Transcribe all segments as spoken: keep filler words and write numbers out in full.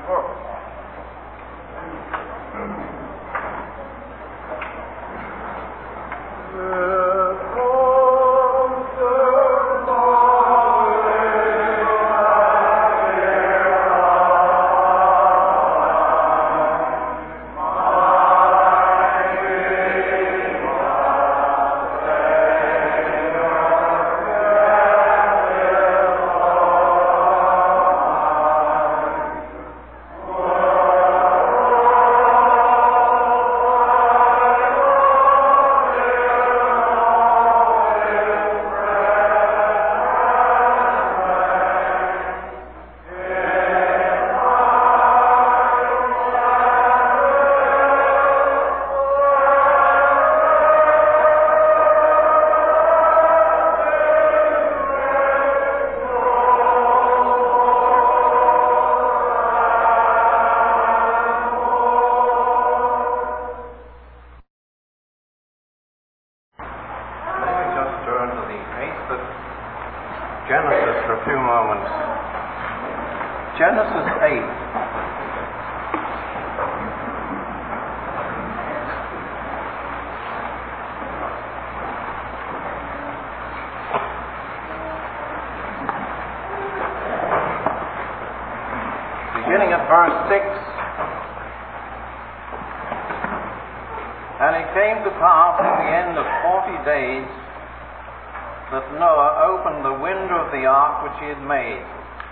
Genesis for a few moments. Genesis eight. Beginning at verse six. And it came to pass at the end of forty days that Noah opened the window of the ark which he had made.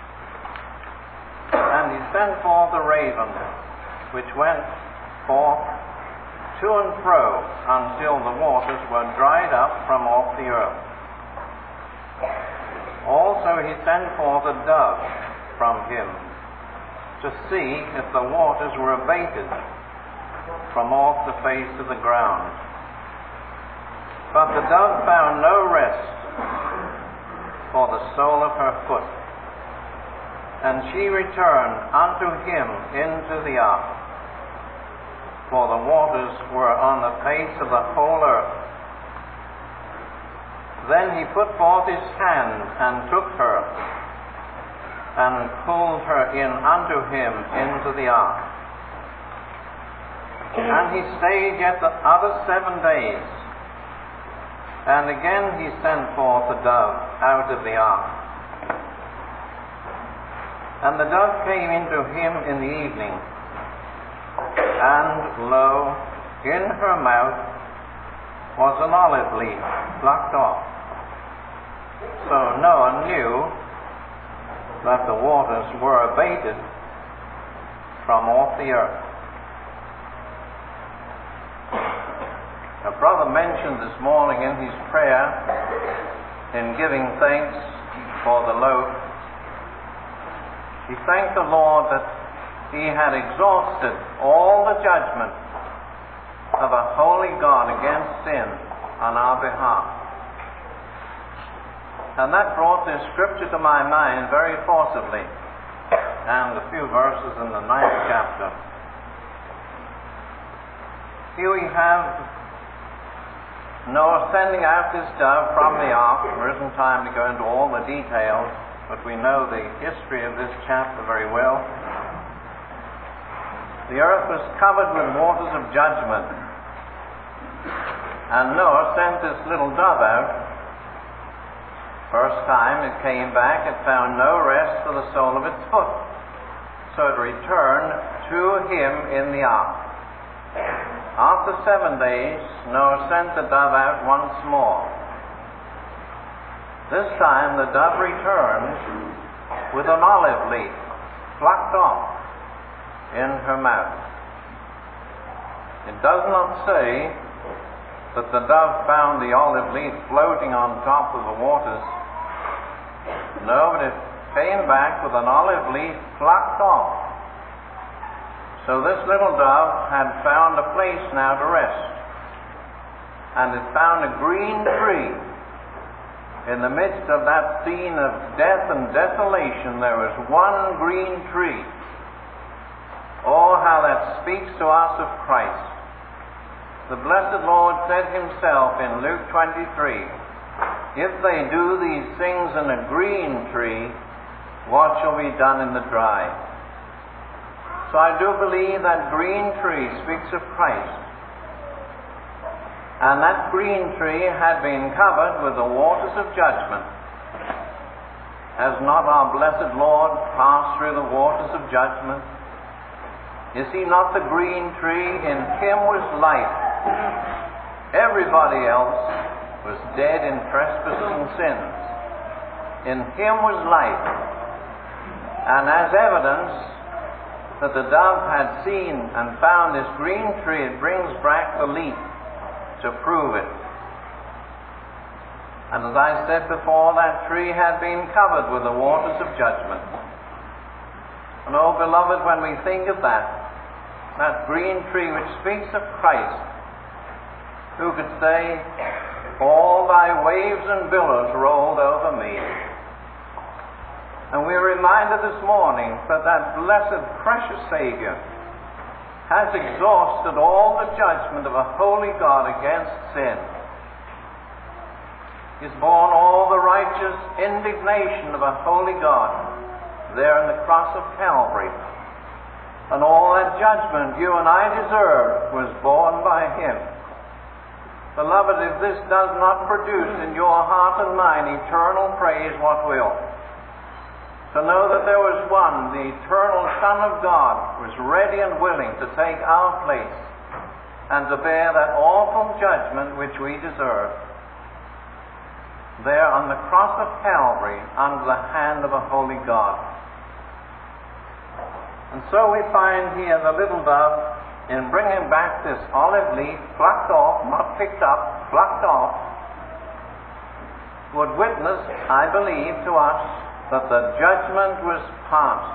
And he sent forth a raven, which went forth to and fro until the waters were dried up from off the earth. Also he sent forth a dove from him, to see if the waters were abated from off the face of the ground. But the dove found no rest for the sole of her foot, and she returned unto him into the ark, for the waters were on the face of the whole earth. Then he put forth his hand and took her, and pulled her in unto him into the ark. And he stayed yet the other seven days. And again he sent forth a dove out of the ark. And the dove came into him in the evening, and lo, in her mouth was an olive leaf plucked off. So Noah knew that the waters were abated from off the earth. A brother mentioned this morning in his prayer, in giving thanks for the loaf, he thanked the Lord that he had exhausted all the judgment of a holy God against sin on our behalf. And that brought this scripture to my mind very forcibly, and a few verses in the ninth chapter. Here we have Noah sending out this dove from the ark. There isn't time to go into all the details, but we know the history of this chapter very well. The earth was covered with waters of judgment, and Noah sent this little dove out. First time it came back, it found no rest for the sole of its foot, so it returned to him in the ark. After seven days, Noah sent the dove out once more. This time the dove returned with an olive leaf plucked off in her mouth. It does not say that the dove found the olive leaf floating on top of the waters. No, but it came back with an olive leaf plucked off. So this little dove had found a place now to rest, and it found a green tree. In the midst of that scene of death and desolation, there was one green tree. Oh, how that speaks to us of Christ. The blessed Lord said himself in Luke twenty-three, "If they do these things in a green tree, what shall be done in the dry?" So I do believe that green tree speaks of Christ. And that green tree had been covered with the waters of judgment. Has not our blessed Lord passed through the waters of judgment? Is he not the green tree? In him was life. Everybody else was dead in trespasses and sins. In him was life. And as evidence that the dove had seen and found this green tree, it brings back the leaf to prove it. And as I said before, that tree had been covered with the waters of judgment. And oh, beloved, when we think of that, that green tree which speaks of Christ, who could say, all thy waves and billows rolled over me. And we're reminded this morning that that blessed, precious Savior has exhausted all the judgment of a holy God against sin. He's borne all the righteous indignation of a holy God there in the cross of Calvary. And all that judgment you and I deserved was borne by Him. Beloved, if this does not produce in your heart and mind eternal praise, what will? To know that there was one, the eternal Son of God, was ready and willing to take our place and to bear that awful judgment which we deserve. There on the cross of Calvary, under the hand of a holy God. And so we find here the little dove, in bringing back this olive leaf, plucked off, not picked up, plucked off, would witness, I believe, to us that the judgment was passed.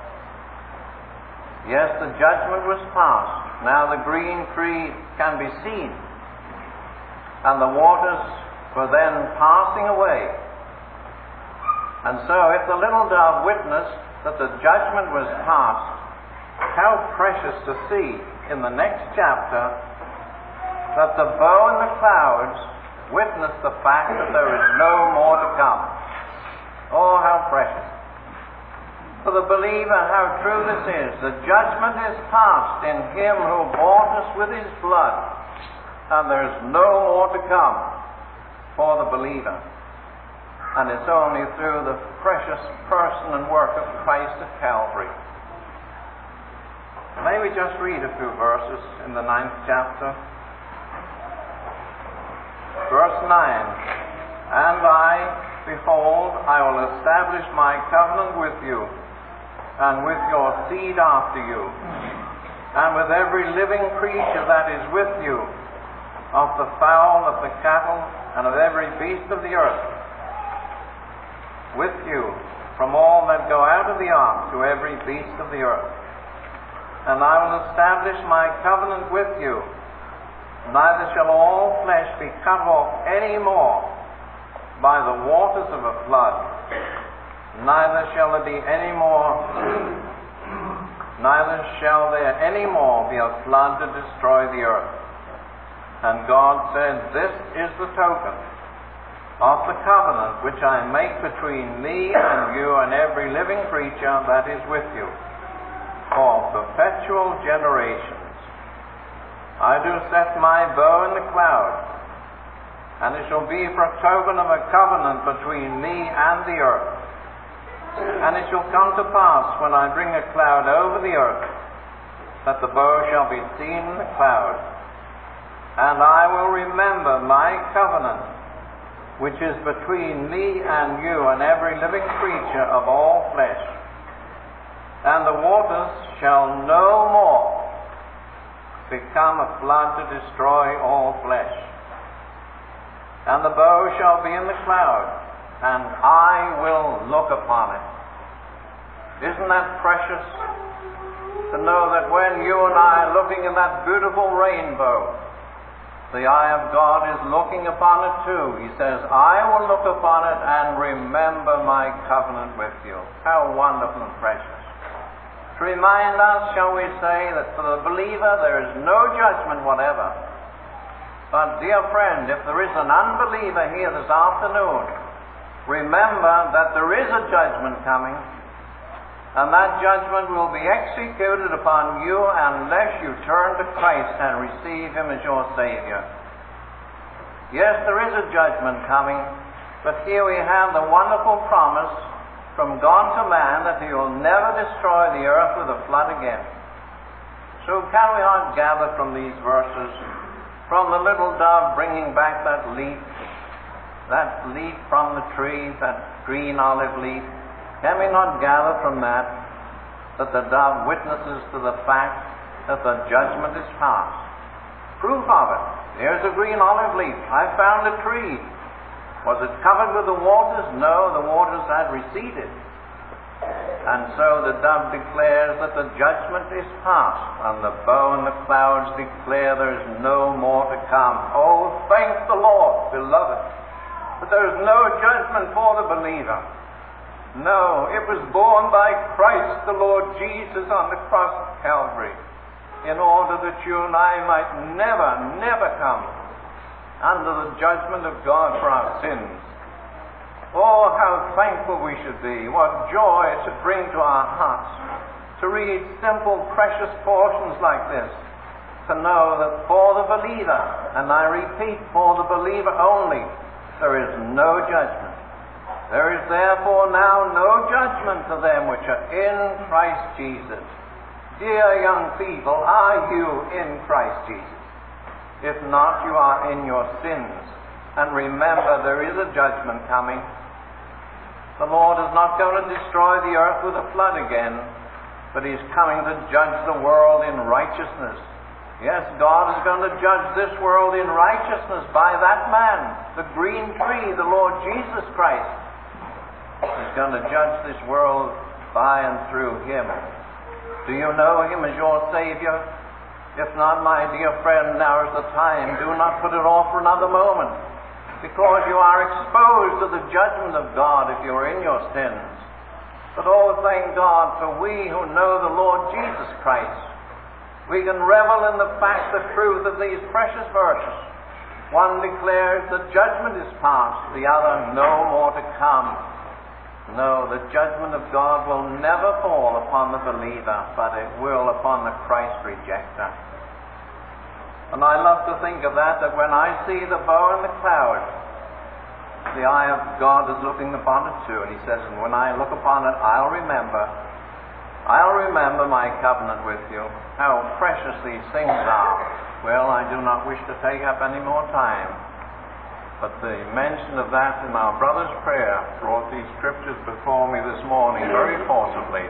Yes, the judgment was passed. Now the green tree can be seen, and the waters were then passing away. And so if the little dove witnessed that the judgment was passed, how precious to see in the next chapter that the bow in the clouds witness the fact that there is no more to come. Oh, how precious. For the believer, how true this is. The judgment is passed in Him who bought us with His blood, and there is no more to come for the believer. And it's only through the precious person and work of Christ at Calvary. May we just read a few verses in the ninth chapter. Verse nine. And I, behold, I will establish my covenant with you, and with your seed after you, and with every living creature that is with you, of the fowl, of the cattle, and of every beast of the earth, with you, from all that go out of the ark to every beast of the earth. And I will establish my covenant with you, neither shall all flesh be cut off any more by the waters of a flood, neither shall there be any more, neither shall there any more be a flood to destroy the earth. And God said, this is the token of the covenant which I make between me and you and every living creature that is with you, for perpetual generations. I do set my bow in the cloud, and it shall be for a token of a covenant between me and the earth. And it shall come to pass, when I bring a cloud over the earth, that the bow shall be seen in the cloud. And I will remember my covenant, which is between me and you and every living creature of all flesh. And the waters shall no more become a flood to destroy all flesh. And the bow shall be in the cloud, and I will look upon it. Isn't that precious? To know that when you and I are looking in that beautiful rainbow, the eye of God is looking upon it too. He says, I will look upon it and remember my covenant with you. How wonderful and precious. To remind us, shall we say, that for the believer there is no judgment whatever. But, dear friend, if there is an unbeliever here this afternoon, remember that there is a judgment coming, And that judgment will be executed upon you unless you turn to Christ and receive Him as your Savior. Yes, there is a judgment coming, but here we have the wonderful promise from God to man that He will never destroy the earth with a flood again. So can we not gather from these verses, from the little dove bringing back that leaf, that leaf from the tree, that green olive leaf, can we not gather from that that the dove witnesses to the fact that the judgment is past? Proof of it. Here's a green olive leaf. I found a tree. Was it covered with the waters? No, the waters had receded. And so the dove declares that the judgment is past, and the bow and the clouds declare there is no more to come. Oh, thank the Lord, beloved, that there is no judgment for the believer. No, it was borne by Christ the Lord Jesus on the cross of Calvary, in order that you and I might never, never come under the judgment of God for our sins. Oh, how thankful we should be. What joy it should bring to our hearts to read simple, precious portions like this, to know that for the believer, and I repeat, for the believer only, there is no judgment. There is therefore now no judgment to them which are in Christ Jesus. Dear young people, are you in Christ Jesus? If not, you are in your sins. And remember, there is a judgment coming. The Lord is not going to destroy the earth with a flood again, but He's coming to judge the world in righteousness. Yes, God is going to judge this world in righteousness by that man, the green tree, the Lord Jesus Christ. He's going to judge this world by and through Him. Do you know Him as your Savior? If not, my dear friend, now is the time. Do not put it off for another moment, because you are exposed to the judgment of God if you are in your sins. But oh, thank God, for we who know the Lord Jesus Christ, we can revel in the fact, the truth of these precious verses. One declares the judgment is past, the other no more to come. No, the judgment of God will never fall upon the believer, but it will upon the Christ rejecter. And I love to think of that, that when I see the bow and the cloud, the eye of God is looking upon it too. And He says, and when I look upon it, I'll remember, I'll remember my covenant with you. How precious these things are. Well, I do not wish to take up any more time. But the mention of that in our brother's prayer brought these scriptures before me this morning very forcibly.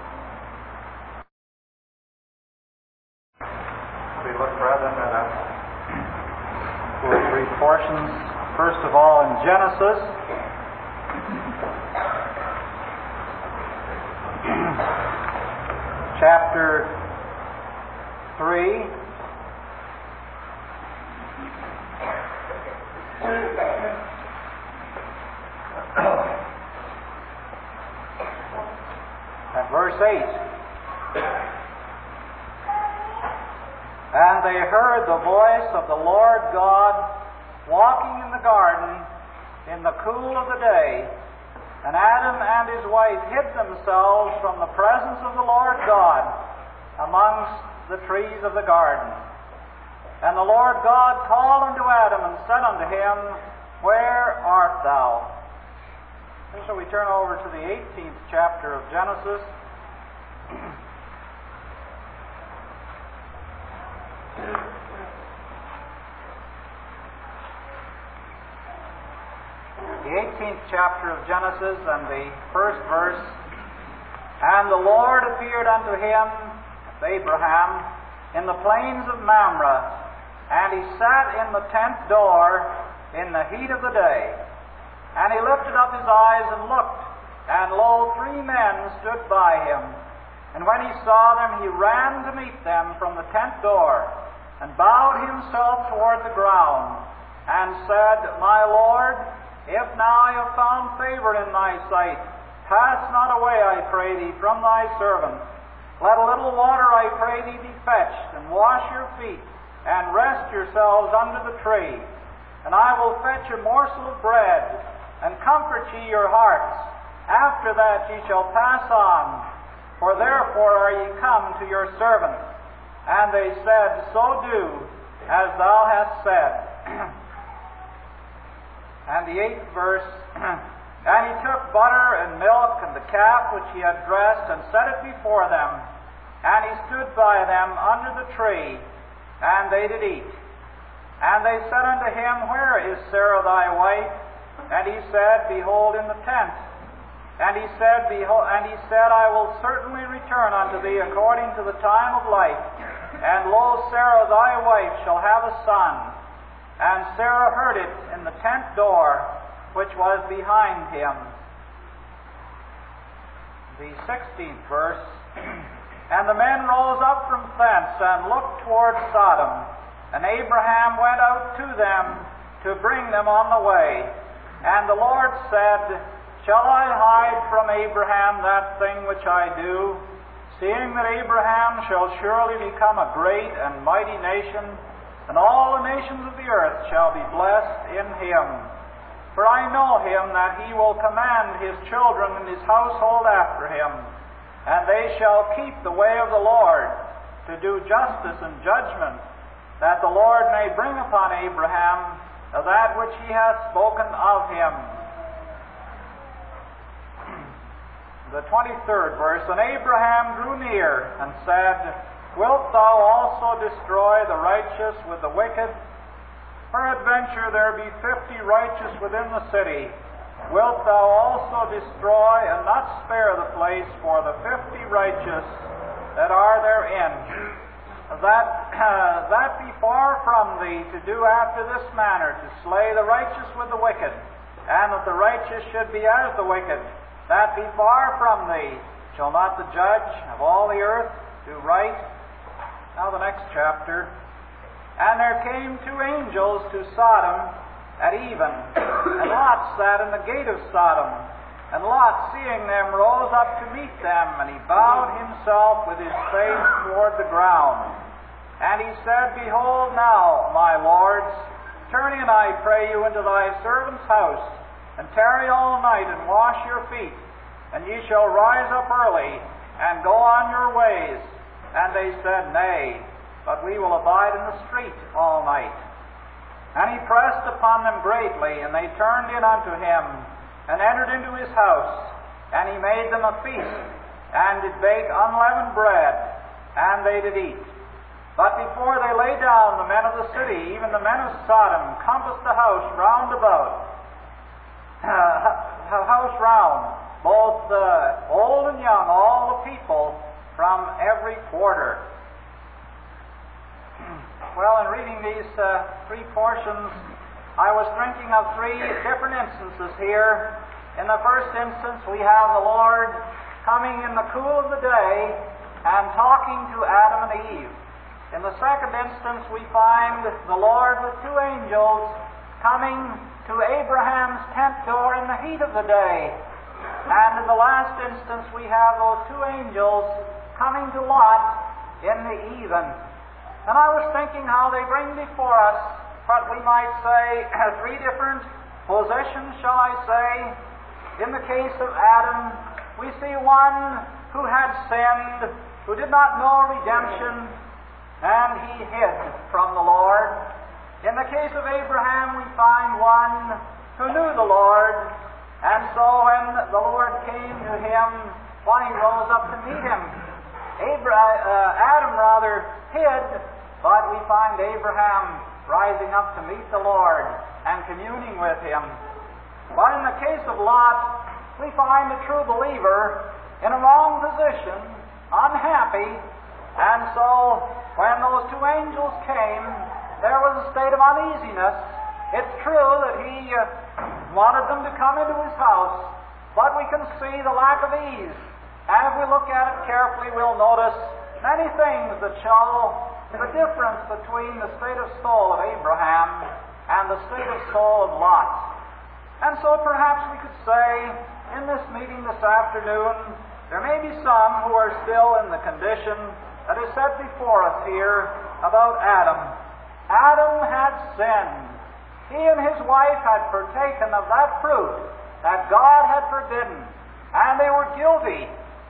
We look, brethren, at a two or three portions. First of all, in Genesis, chapter three. At verse eight. And they heard the voice of the Lord God walking in the garden in the cool of the day, and Adam and his wife hid themselves from the presence of the Lord God amongst the trees of the garden. And the Lord God called unto Adam and said unto him, Where art thou? And so we turn over to the eighteenth chapter of Genesis. The eighteenth chapter of Genesis and the first verse. And the Lord appeared unto him, Abraham, in the plains of Mamre, and he sat in the tent door in the heat of the day. And he lifted up his eyes and looked, and lo, three men stood by him. And when he saw them, he ran to meet them from the tent door, and bowed himself toward the ground, and said, My Lord, if now I have found favor in thy sight, pass not away, I pray thee, from thy servant. Let a little water, I pray thee, be fetched, and wash your feet, and rest yourselves under the tree. And I will fetch a morsel of bread, and comfort ye your hearts. After that ye shall pass on, wherefore are ye come to your servant? And they said, So do, as thou hast said. And the eighth verse, And he took butter and milk and the calf which he had dressed, and set it before them. And he stood by them under the tree, and they did eat. And they said unto him, Where is Sarah thy wife? And he said, Behold, in the tent. And he said, Behold, and he said, I will certainly return unto thee according to the time of life. And lo, Sarah thy wife shall have a son. And Sarah heard it in the tent door, which was behind him. The sixteenth verse. And the men rose up from thence, and looked toward Sodom. And Abraham went out to them to bring them on the way. And the Lord said, Shall I hide from Abraham that thing which I do, seeing that Abraham shall surely become a great and mighty nation, and all the nations of the earth shall be blessed in him? For I know him that he will command his children and his household after him, and they shall keep the way of the Lord, to do justice and judgment, that the Lord may bring upon Abraham that which he hath spoken of him. The twenty-third verse. And Abraham drew near and said, Wilt thou also destroy the righteous with the wicked? Peradventure there be fifty righteous within the city. Wilt thou also destroy and not spare the place for the fifty righteous that are therein? That, uh, that be far from thee to do after this manner, to slay the righteous with the wicked, and that the righteous should be as the wicked. That be far from thee. Shall not the judge of all the earth do right? Now the next chapter. And there came two angels to Sodom at even, and Lot sat in the gate of Sodom. And Lot, seeing them, rose up to meet them, and he bowed himself with his face toward the ground. And he said, Behold now, my lords, turn in, I pray you, into thy servant's house, and tarry all night, and wash your feet, and ye shall rise up early, and go on your ways. And they said, Nay, but we will abide in the street all night. And he pressed upon them greatly, and they turned in unto him, and entered into his house. And he made them a feast, and did bake unleavened bread, and they did eat. But before they lay down, the men of the city, even the men of Sodom, compassed the house round about, uh, house round, both uh, old and young, all the people from every quarter. Well, in reading these uh, three portions, I was thinking of three different instances here. In the first instance, we have the Lord coming in the cool of the day and talking to Adam and Eve. In the second instance, we find the Lord with two angels coming to Abraham's tent door in the heat of the day. And in the last instance, we have those two angels coming to Lot in the even. And I was thinking how they bring before us what we might say three different positions, shall I say. In the case of Adam, we see one who had sinned, who did not know redemption, and he hid from the Lord. In the case of Abraham, we find one who knew the Lord, and so when the Lord came to him, why, he rose up to meet him. Abraham, uh, Adam rather hid, but we find Abraham rising up to meet the Lord and communing with him. But in the case of Lot, we find a true believer in a wrong position, unhappy, and so when those two angels came, there was a state of uneasiness. It's true that he uh, wanted them to come into his house, but we can see the lack of ease. And if we look at it carefully, we'll notice many things that show the difference between the state of soul of Abraham and the state of soul of Lot. And so perhaps we could say, in this meeting this afternoon, there may be some who are still in the condition that is set before us here about Adam. Adam had sinned. He and his wife had partaken of that fruit that God had forbidden, and they were guilty.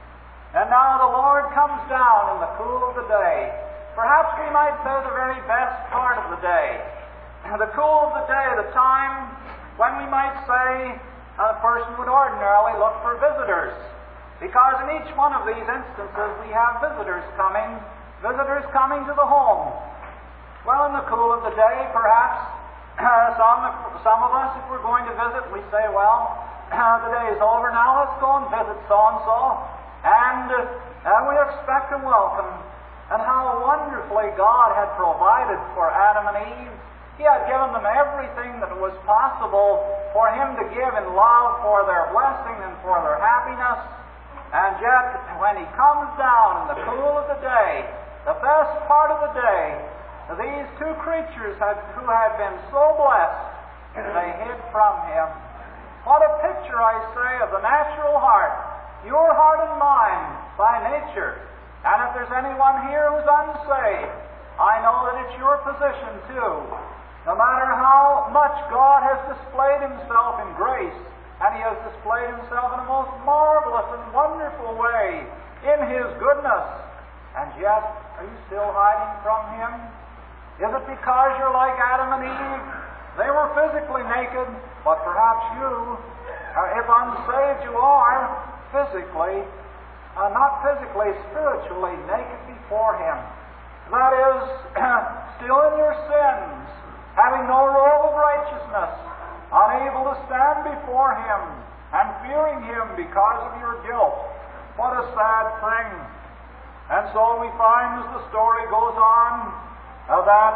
And now the Lord comes down in the cool of the day. Perhaps we might say the very best part of the day. The cool of the day, the time when we might say a person would ordinarily look for visitors. Because in each one of these instances we have visitors coming, visitors coming to the home. Well, in the cool of the day, perhaps uh, some, some of us, if we're going to visit, we say, well, uh, the day is over now, let's go and visit so-and-so. And, uh, and we expect a welcome. And how wonderfully God had provided for Adam and Eve. He had given them everything that was possible for Him to give in love for their blessing and for their happiness. And yet, when He comes down in the cool of the day, the best part of the day, these two creatures had, who had been so blessed, they hid from Him. What a picture, I say, of the natural heart. Your heart and mine, by nature. And if there's anyone here who's unsaved, I know that it's your position too. No matter how much God has displayed Himself in grace, and He has displayed Himself in a most marvelous and wonderful way in His goodness, and yet, are you still hiding from Him? Is it because you're like Adam and Eve? They were physically naked, but perhaps you, if unsaved you are, physically, uh, not physically, spiritually naked before Him. That is, still in your sins, having no robe of righteousness, unable to stand before Him, and fearing Him because of your guilt. What a sad thing. And so we find, as the story goes on, uh, that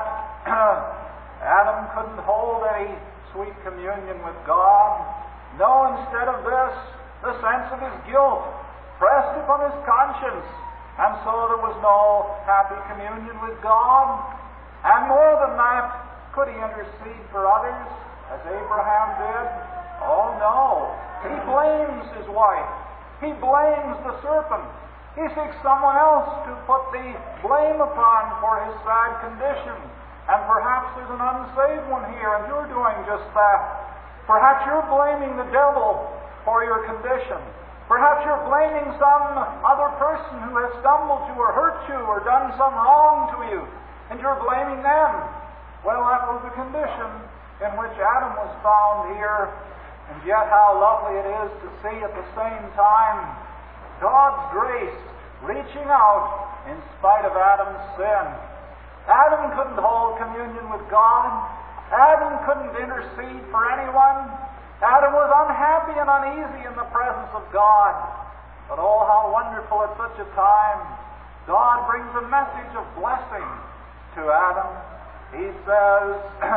Adam couldn't hold any sweet communion with God. No, instead of this, the sense of his guilt pressed upon his conscience, and so there was no happy communion with God. And more than that, could he intercede for others as Abraham did? Oh no. He blames his wife. He blames the serpent. He seeks someone else to put the blame upon for his sad condition. And perhaps there's an unsaved one here, and you're doing just that. Perhaps you're blaming the devil for your condition. Perhaps you're blaming some other person who has stumbled you or hurt you or done some wrong to you, and you're blaming them. Well, that was the condition in which Adam was found here, and yet how lovely it is to see at the same time God's grace reaching out in spite of Adam's sin. Adam couldn't hold communion with God. Adam couldn't intercede for anyone. Adam was unhappy and uneasy in the presence of God. But oh, how wonderful at such a time. God brings a message of blessing to Adam. He says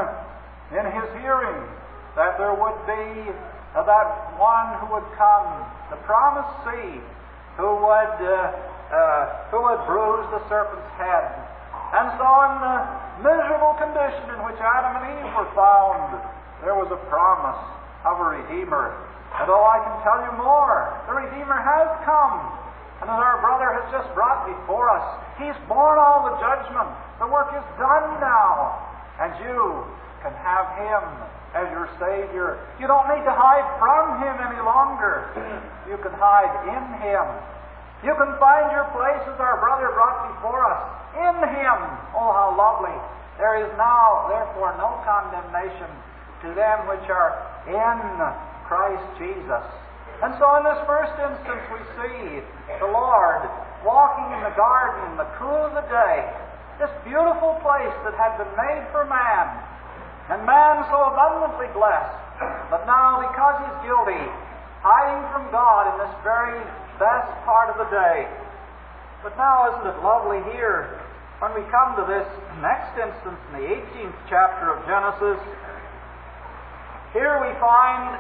in his hearing that there would be uh, that one who would come, the promised seed, who would, uh, uh, who would bruise the serpent's head. And so in the miserable condition in which Adam and Eve were found, there was a promise of a Redeemer. And oh, I can tell you more. The Redeemer has come. And as our brother has just brought before us, He's borne all the judgment. The work is done now. And you can have Him as your Savior. You don't need to hide from Him any longer. You can hide in Him. You can find your place, as our brother brought before us, in Him. Oh, how lovely. There is now, therefore, no condemnation to them which are in Christ Jesus. And so in this first instance we see the Lord walking in the garden in the cool of the day, this beautiful place that had been made for man, and man so abundantly blessed, but now because he's guilty, hiding from God in this very best part of the day. But now isn't it lovely here, when we come to this next instance in the eighteenth chapter of Genesis. Here we find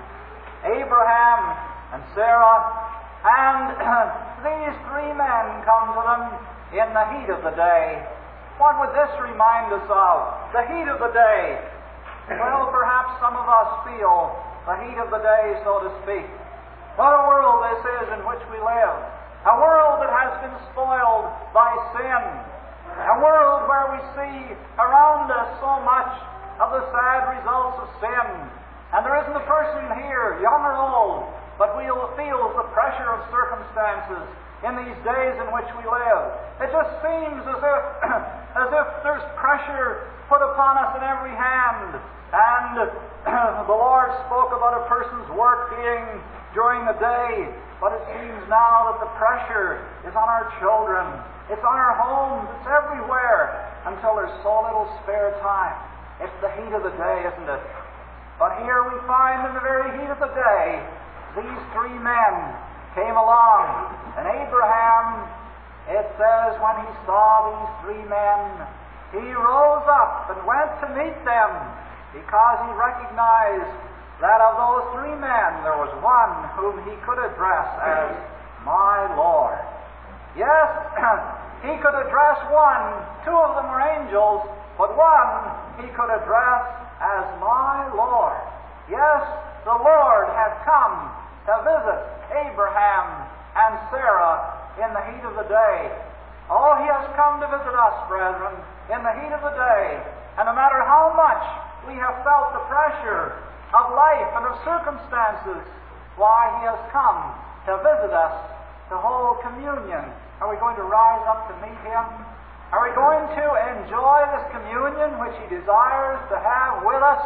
Abraham and Sarah, and these three men come to them in the heat of the day. What would this remind us of? The heat of the day. Well, perhaps some of us feel the heat of the day, so to speak. What a world this is in which we live. A world that has been spoiled by sin. A world where we see around us so much of the sad results of sin. And there isn't a person here, young or old, but we'll feel the pressure of circumstances in these days in which we live. It just seems as if, as if there's pressure put upon us in every hand. And the Lord spoke about a person's work being during the day, but it seems now that the pressure is on our children. It's on our homes. It's everywhere until there's so little spare time. It's the heat of the day, isn't it? But here we find in the very heat of the day, these three men came along. And Abraham, it says, when he saw these three men, he rose up and went to meet them, because he recognized that of those three men there was one whom he could address as my Lord. Yes, he could address one. Two of them were angels, but one he could address as my Lord. Yes, the Lord had come to visit Abraham and Sarah in the heat of the day. Oh, he has come to visit us, brethren, in the heat of the day. And no matter how much we have felt the pressure of life and of circumstances, why, he has come to visit us, to hold communion. Are we going to rise up to meet him? Are we going to enjoy this communion which he desires to have with us?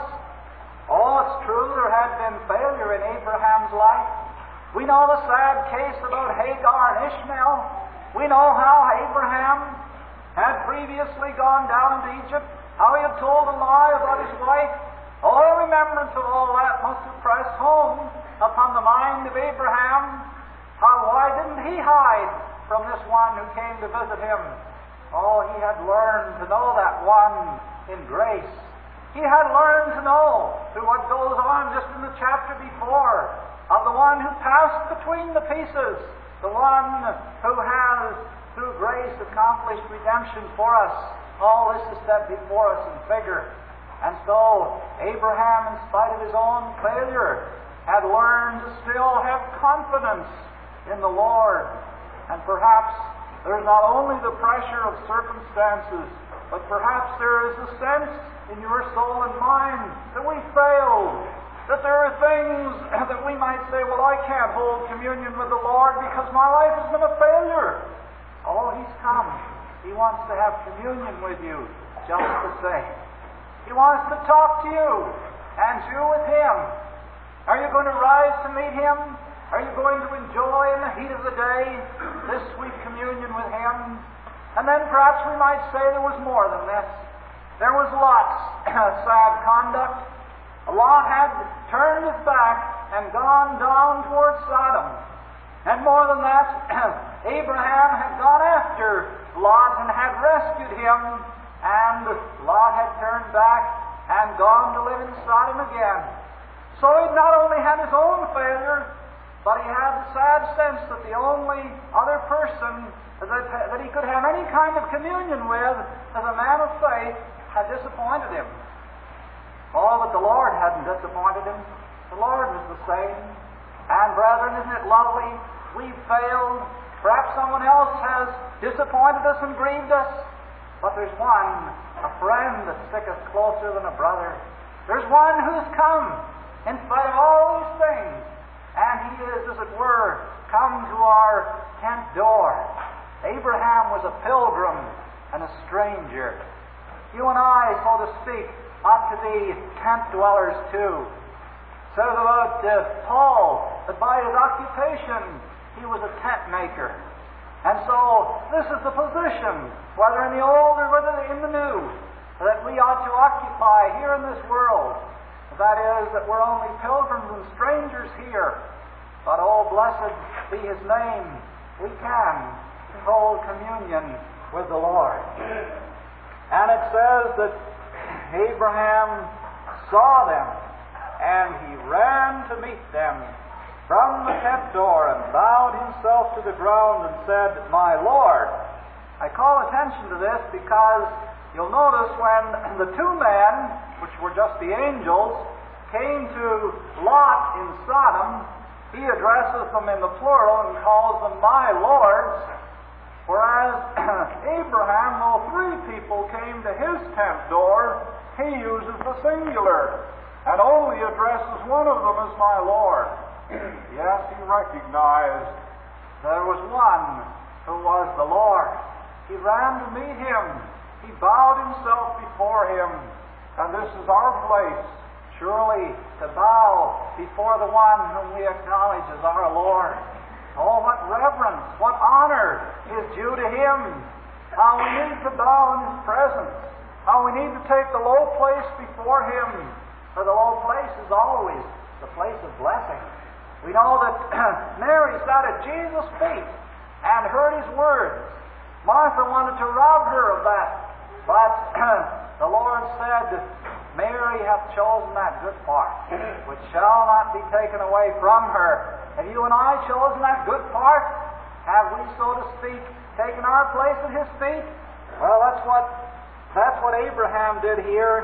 Oh, it's true, there had been failure in Abraham's life. We know the sad case about Hagar and Ishmael. We know how Abraham had previously gone down into Egypt, how he had told a lie about his wife. Oh, the remembrance of all that must have pressed home upon the mind of Abraham. How, why didn't he hide from this one who came to visit him? Oh, he had learned to know that one in grace. He had learned to know through what goes on just in the chapter before of the one who passed between the pieces, the one who has, through grace, accomplished redemption for us. All this is set before us in figure. And so, Abraham, in spite of his own failure, had learned to still have confidence in the Lord. And perhaps there's not only the pressure of circumstances, but perhaps there is a sense in your soul and mind that we failed. That there are things that we might say, well, I can't hold communion with the Lord because my life has been a failure. Oh, he's come. He wants to have communion with you, just the same. He wants to talk to you, and you with him. Are you going to rise to meet him? Are you going to enjoy in the heat of the day this sweet communion with him? And then perhaps we might say there was more than this. There was Lot's sad conduct. Lot had turned his back and gone down towards Sodom. And more than that, Abraham had gone after Lot and had rescued him, and Lot had turned back and gone to live in Sodom again. So he not only had his own failure, but he had the sad sense that the only other person that, that he could have any kind of communion with as a man of faith had disappointed him. Oh, but the Lord hadn't disappointed him. The Lord was the same. And brethren, isn't it lovely? We've failed. Perhaps someone else has disappointed us and grieved us. But there's one, a friend that sticketh closer than a brother. There's one who's come in spite of all these things. And he is, as it were, come to our tent door. Abraham was a pilgrim and a stranger. You and I, so to speak, ought to be tent dwellers too. It says about uh, Paul that by his occupation he was a tent maker. And so this is the position, whether in the old or whether in the new, that we ought to occupy here in this world. That is, that we're only pilgrims and strangers here. But oh, blessed be his name, we can hold communion with the Lord. And it says that Abraham saw them, and he ran to meet them from the tent door and bowed himself to the ground and said, My Lord. I call attention to this because you'll notice when the two men, which were just the angels, came to Lot in Sodom, he addresses them in the plural and calls them my lords, whereas Abraham, though three people came to his tent door, he uses the singular and only addresses one of them as my Lord. Yes, he recognized there was one who was the Lord. He ran to meet him. He bowed himself before him. And this is our place, surely, to bow before the one whom we acknowledge as our Lord. Oh, what reverence, what honor is due to him. How we need to bow in his presence. How we need to take the low place before him. For the low place is always the place of blessing. We know that Mary sat at Jesus' feet and heard his words. Martha wanted to rob her of that. But the Lord said, Mary hath chosen that good part, which shall not be taken away from her. Have you and I chosen that good part? Have we, so to speak, taken our place at his feet? Well, that's what that's what Abraham did here.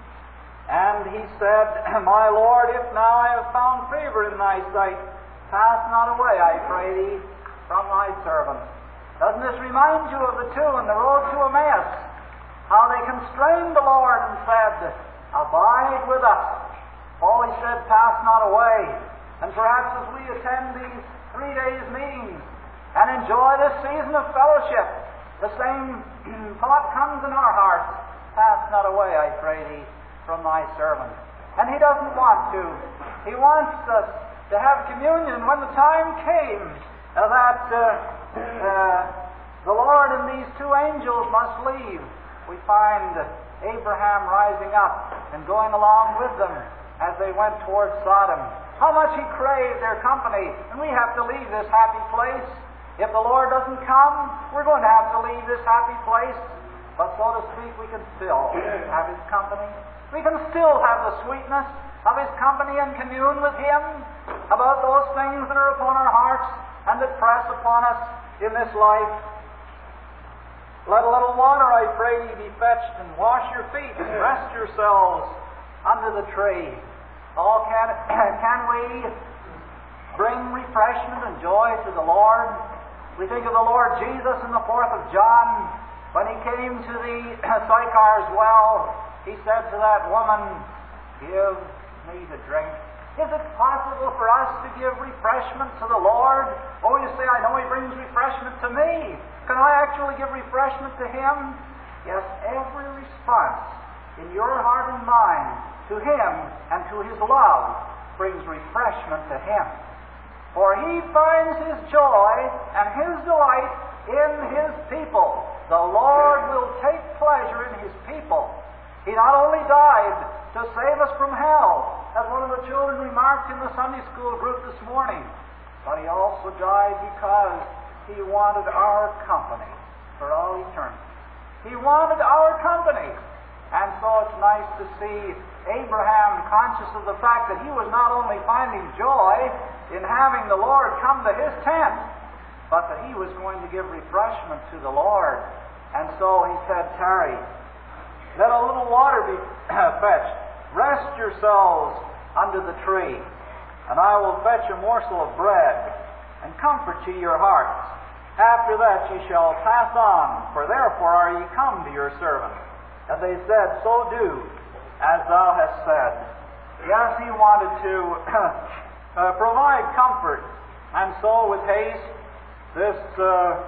And he said, My Lord, if now I have found favor in thy sight, pass not away, I pray thee, from thy servant. Doesn't this remind you of the two on the road to Emmaus? How they constrained the Lord and said, Abide with us. Oh, he said, pass not away. And perhaps as we attend these three days' meetings and enjoy this season of fellowship, the same thought comes in our hearts. Pass not away, I pray thee, from thy servant. And he doesn't want to. He wants us to have communion when the time came uh, that uh, uh, the Lord and these two angels must leave. We find Abraham rising up and going along with them as they went towards Sodom. How much he craved their company, and we have to leave this happy place. If the Lord doesn't come, we're going to have to leave this happy place. But so to speak, we can still have his company. We can still have the sweetness of his company and commune with him about those things that are upon our hearts and that press upon us in this life. Let a little water, I pray ye, be fetched, and wash your feet, and rest yourselves under the tree. Oh, can, can we bring refreshment and joy to the Lord? We think of the Lord Jesus in the fourth of John, when he came to the Sychar's well, he said to that woman, Give me to drink. Is it possible for us to give refreshment to the Lord? Oh, you say, I know he brings refreshment to me. Can I actually give refreshment to him? Yes, every response in your heart and mind to him and to his love brings refreshment to him. For he finds his joy and his delight in his people. The Lord will take pleasure in his people. He not only died to save us from hell, as one of the children remarked in the Sunday school group this morning, but he also died because he wanted our company for all eternity. He wanted our company. And so it's nice to see Abraham conscious of the fact that he was not only finding joy in having the Lord come to his tent, but that he was going to give refreshment to the Lord. And so he said, Tarry, let a little water be fetched. Rest yourselves under the tree, and I will fetch a morsel of bread, and comfort ye your hearts. After that ye shall pass on, for therefore are ye come to your servant. And they said, So do, as thou hast said. Yes, he wanted to uh, provide comfort. And so with haste, this uh,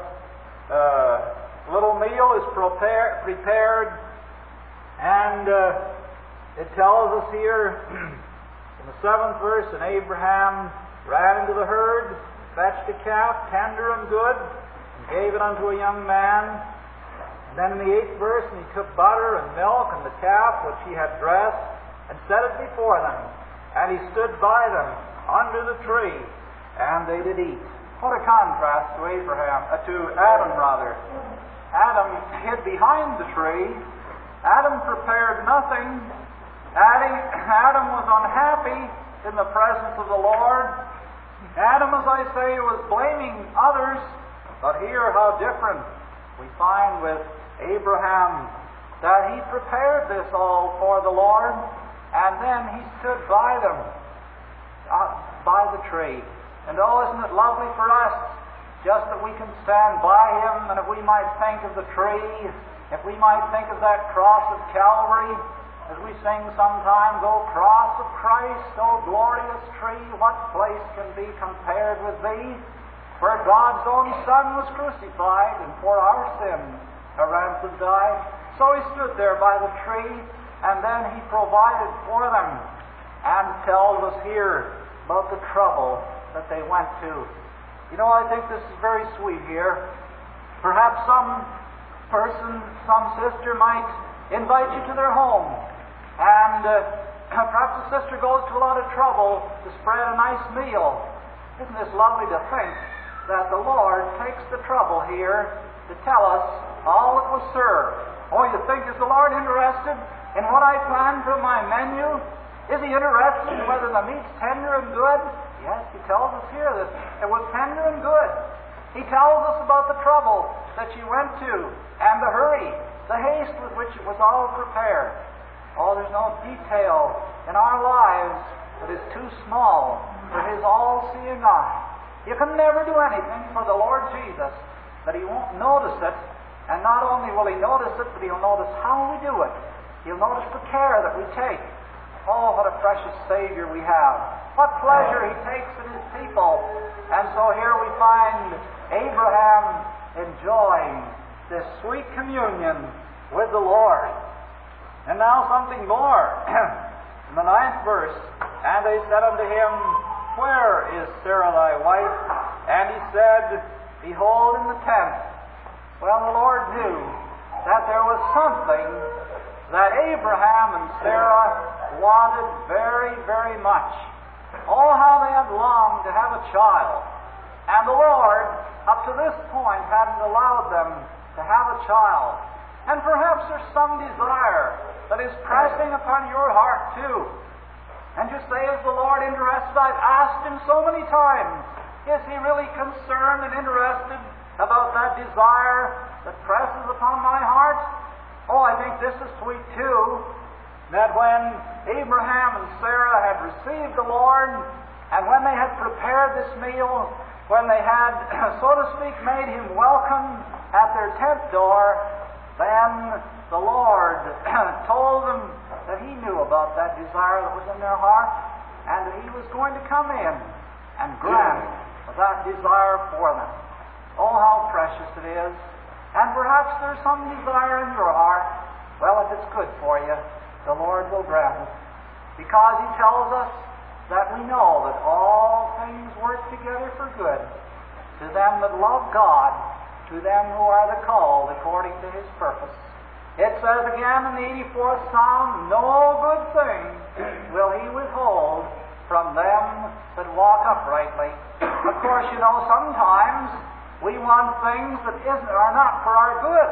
uh, little meal is prepare, prepared. And uh, it tells us here in the seventh verse, And Abraham ran into the herd, fetched a calf, tender and good, and gave it unto a young man. And then in the eighth verse, And he took butter and milk and the calf which he had dressed, and set it before them. And he stood by them under the tree, and they did eat. What a contrast to Abraham, uh, to Adam rather. Adam hid behind the tree. Adam prepared nothing. Adam, Adam was unhappy in the presence of the Lord. Adam, as I say, was blaming others. But here, how different we find with Abraham, that he prepared this all for the Lord, and then he stood by them, uh, by the tree. And oh, isn't it lovely for us, just that we can stand by him, and if we might think of the tree, if we might think of that cross of Calvary, as we sing sometimes, O cross of Christ, O glorious tree, what place can be compared with thee? where God's own Son was crucified, and for our sins a ransom died. So he stood there by the tree, and then he provided for them, and tells us here about the trouble that they went to. You know, I think this is very sweet here. Perhaps some person, some sister might invite you to their home, and uh, perhaps the sister goes to a lot of trouble to spread a nice meal. Isn't this lovely to think that the Lord takes the trouble here to tell us all that was served? Oh, you think, is the Lord interested in what I plan for my menu? Is He interested in whether the meat's tender and good? Yes, He tells us here that it was tender and good. He tells us about the trouble that she went to, and the hurry, the haste with which it was all prepared. Oh, there's no detail in our lives that is too small for His all-seeing eye. You can never do anything for the Lord Jesus that He won't notice it, and not only will He notice it, but He'll notice how we do it. He'll notice the care that we take. Oh, what a precious Savior we have. What pleasure He takes in His people. And so here we find Abraham enjoying this sweet communion with the Lord. And now something more. In the ninth verse, and they said unto him, Where is Sarah thy wife? And he said, Behold, in the tent. Well, the Lord knew that there was something that Abraham and Sarah wanted very, very much. Oh, how they had longed to have a child. And the Lord, up to this point, hadn't allowed them to have a child. And perhaps there's some desire that is pressing upon your heart too. And you say, is the Lord interested? I've asked Him so many times. Is He really concerned and interested about that desire that presses upon my heart? Oh, I think this is sweet too, that when Abraham and Sarah had received the Lord, and when they had prepared this meal, when they had, so to speak, made Him welcome at their tent door, then the Lord told them that He knew about that desire that was in their heart, and that He was going to come in and grant that desire for them. Oh, how precious it is. And perhaps there's some desire in your heart. Well, if it's good for you, the Lord will grant it. Because He tells us that we know that all things work together for good to them that love God, to them who are the called according to His purpose. It says again in the eighty-fourth Psalm, No good thing will He withhold from them that walk uprightly. Of course, you know, sometimes we want things that isn't, are not for our good.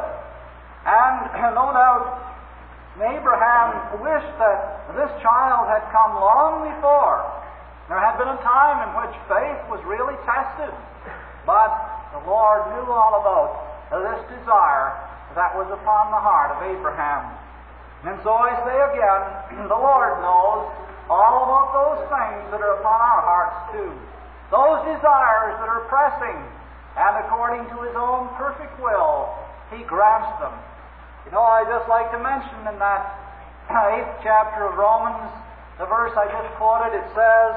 And no doubt Abraham wished that this child had come long before. There had been a time in which faith was really tested. But the Lord knew all about this desire that was upon the heart of Abraham. And so I say again, the Lord knows all about those things that are upon our hearts too. Those desires that are pressing, and according to His own perfect will, He grants them. You know, I just like to mention in that eighth chapter of Romans, the verse I just quoted, it says,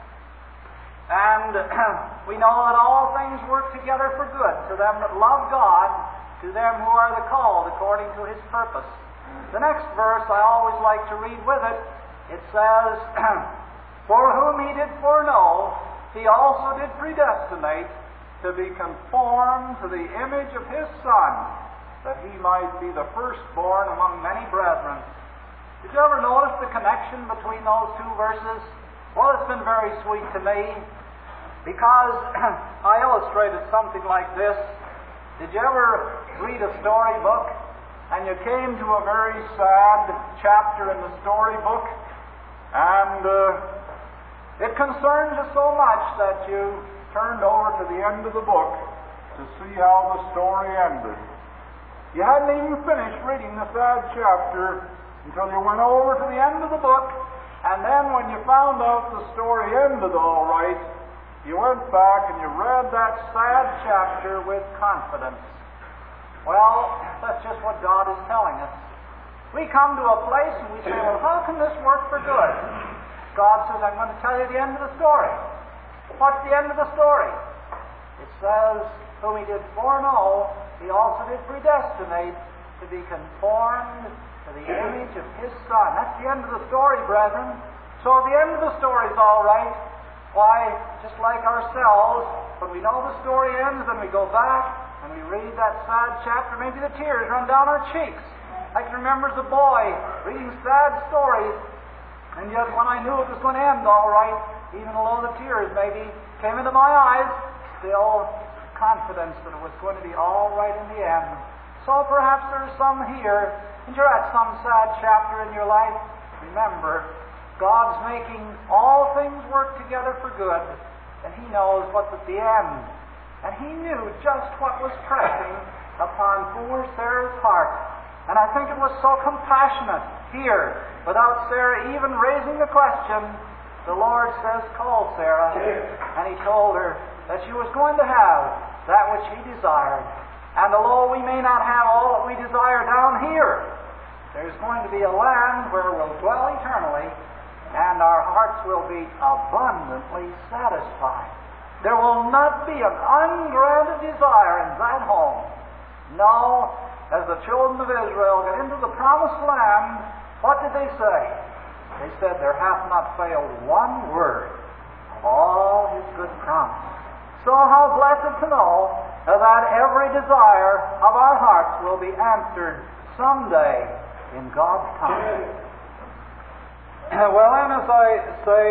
And we know that all things work together for good to them that love God, to them who are the called according to His purpose. The next verse I always like to read with it. It says, For whom He did foreknow, He also did predestinate to be conformed to the image of His Son, that He might be the firstborn among many brethren. Did you ever notice the connection between those two verses? Well, it's been very sweet to me, because I illustrated something like this. Did you ever read a storybook, and you came to a very sad chapter in the storybook, and uh, it concerns you so much that you turned over to the end of the book to see how the story ended? You hadn't even finished reading the sad chapter until you went over to the end of the book, and then when you found out the story ended all right, you went back and you read that sad chapter with confidence. Well, that's just what God is telling us. We come to a place and we say, well, how can this work for good? God says, I'm going to tell you the end of the story. What's the end of the story? It says, whom He did foreknow, He also did predestinate to be conformed to the image of His Son. That's the end of the story, brethren. So if the end of the story is all right, why, just like ourselves, when we know the story ends and we go back and we read that sad chapter, maybe the tears run down our cheeks. I can remember as a boy reading sad stories, and yet when I knew it was going to end all right, even though the tears maybe came into my eyes, still confidence that it was going to be all right in the end. So perhaps there's some here, and you're at some sad chapter in your life. Remember, God's making all things work together for good, and He knows what's at the end. And He knew just what was pressing upon poor Sarah's heart. And I think it was so compassionate here, without Sarah even raising the question, the Lord says, call Sarah. And He told her that she was going to have that which He desired. And although we may not have all that we desire down here, there's going to be a land where we'll dwell eternally, and our hearts will be abundantly satisfied. There will not be an ungranted desire in that home. No, as the children of Israel get into the promised land, what did they say? They said, there hath not failed one word of all His good promise. So how blessed to know that every desire of our hearts will be answered someday in God's time. Well, and as I say,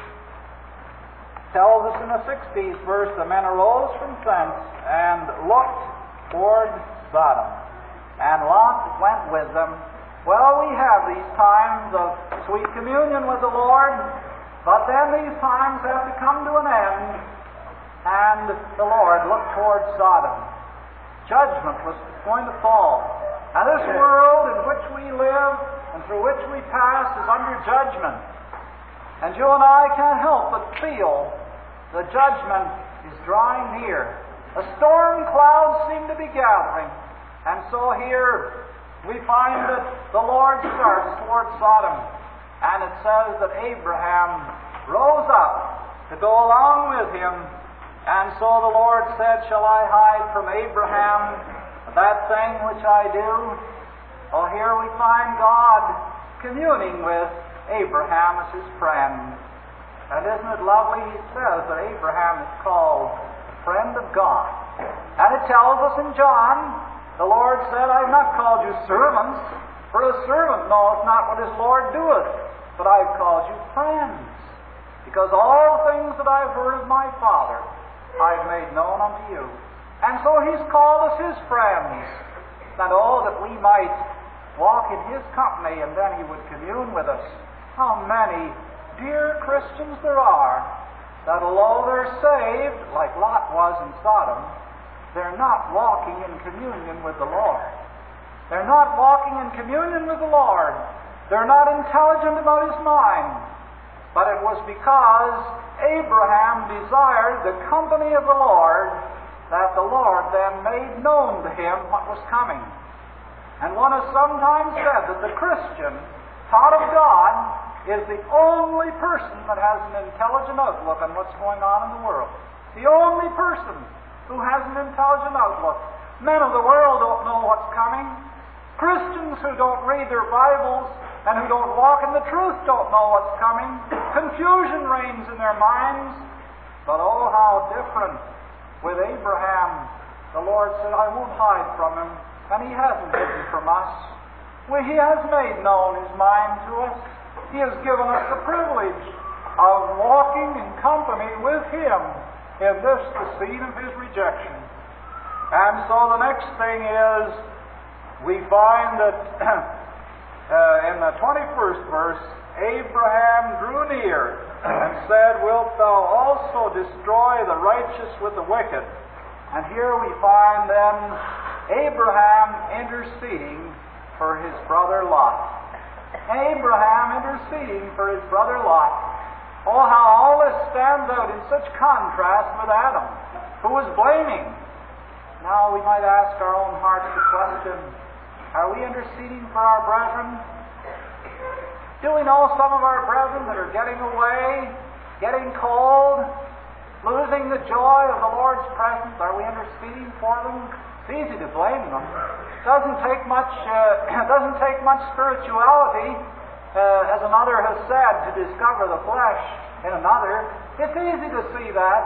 tells us in the sixteenth verse, the men arose from thence and looked toward Sodom, and Lot went with them. Well, we have these times of sweet communion with the Lord, but then these times have to come to an end, and the Lord looked toward Sodom. Judgment was going to fall. Now, this world in which we live and through which we pass is under judgment. And you and I can't help but feel the judgment is drawing near. The storm clouds seem to be gathering. And so here we find that the Lord starts toward Sodom. And it says that Abraham rose up to go along with him. And so the Lord said, shall I hide from Abraham that thing which I do? Oh, here we find God communing with Abraham as His friend. And isn't it lovely? He says that Abraham is called the friend of God. And it tells us in John, the Lord said, I have not called you servants, for a servant knoweth not what his Lord doeth, but I have called you friends, because all things that I have heard of my Father I have made known unto you. And so He's called us His friends, and oh, that we might walk in His company, and then He would commune with us. How many dear Christians there are that, although they're saved, like Lot was in Sodom, they're not walking in communion with the Lord. They're not walking in communion with the Lord. They're not intelligent about His mind. But it was because Abraham desired the company of the Lord that the Lord then made known to him what was coming. And one has sometimes said that the Christian, taught of God, is the only person that has an intelligent outlook on what's going on in the world. The only person who has an intelligent outlook. Men of the world don't know what's coming. Christians who don't read their Bibles and who don't walk in the truth don't know what's coming. Confusion reigns in their minds. But oh, how different. With Abraham, the Lord said, I won't hide from him. And He hasn't hidden from us. Well, He has made known His mind to us. He has given us the privilege of walking in company with Him in this, the scene of His rejection. And so the next thing is, we find that uh, in the twenty-first verse, Abraham drew near and said, wilt thou also destroy the righteous with the wicked? And here we find then Abraham interceding for his brother Lot. Abraham interceding for his brother Lot. Oh, how all this stands out in such contrast with Adam, who was blaming. Now we might ask our own hearts the question, are we interceding for our brethren? Do we know some of our brethren that are getting away, getting cold, losing the joy of the Lord's presence? Are we interceding for them? It's easy to blame them. It doesn't take much, uh, doesn't take much spirituality, uh, as another has said, to discover the flesh in another. It's easy to see that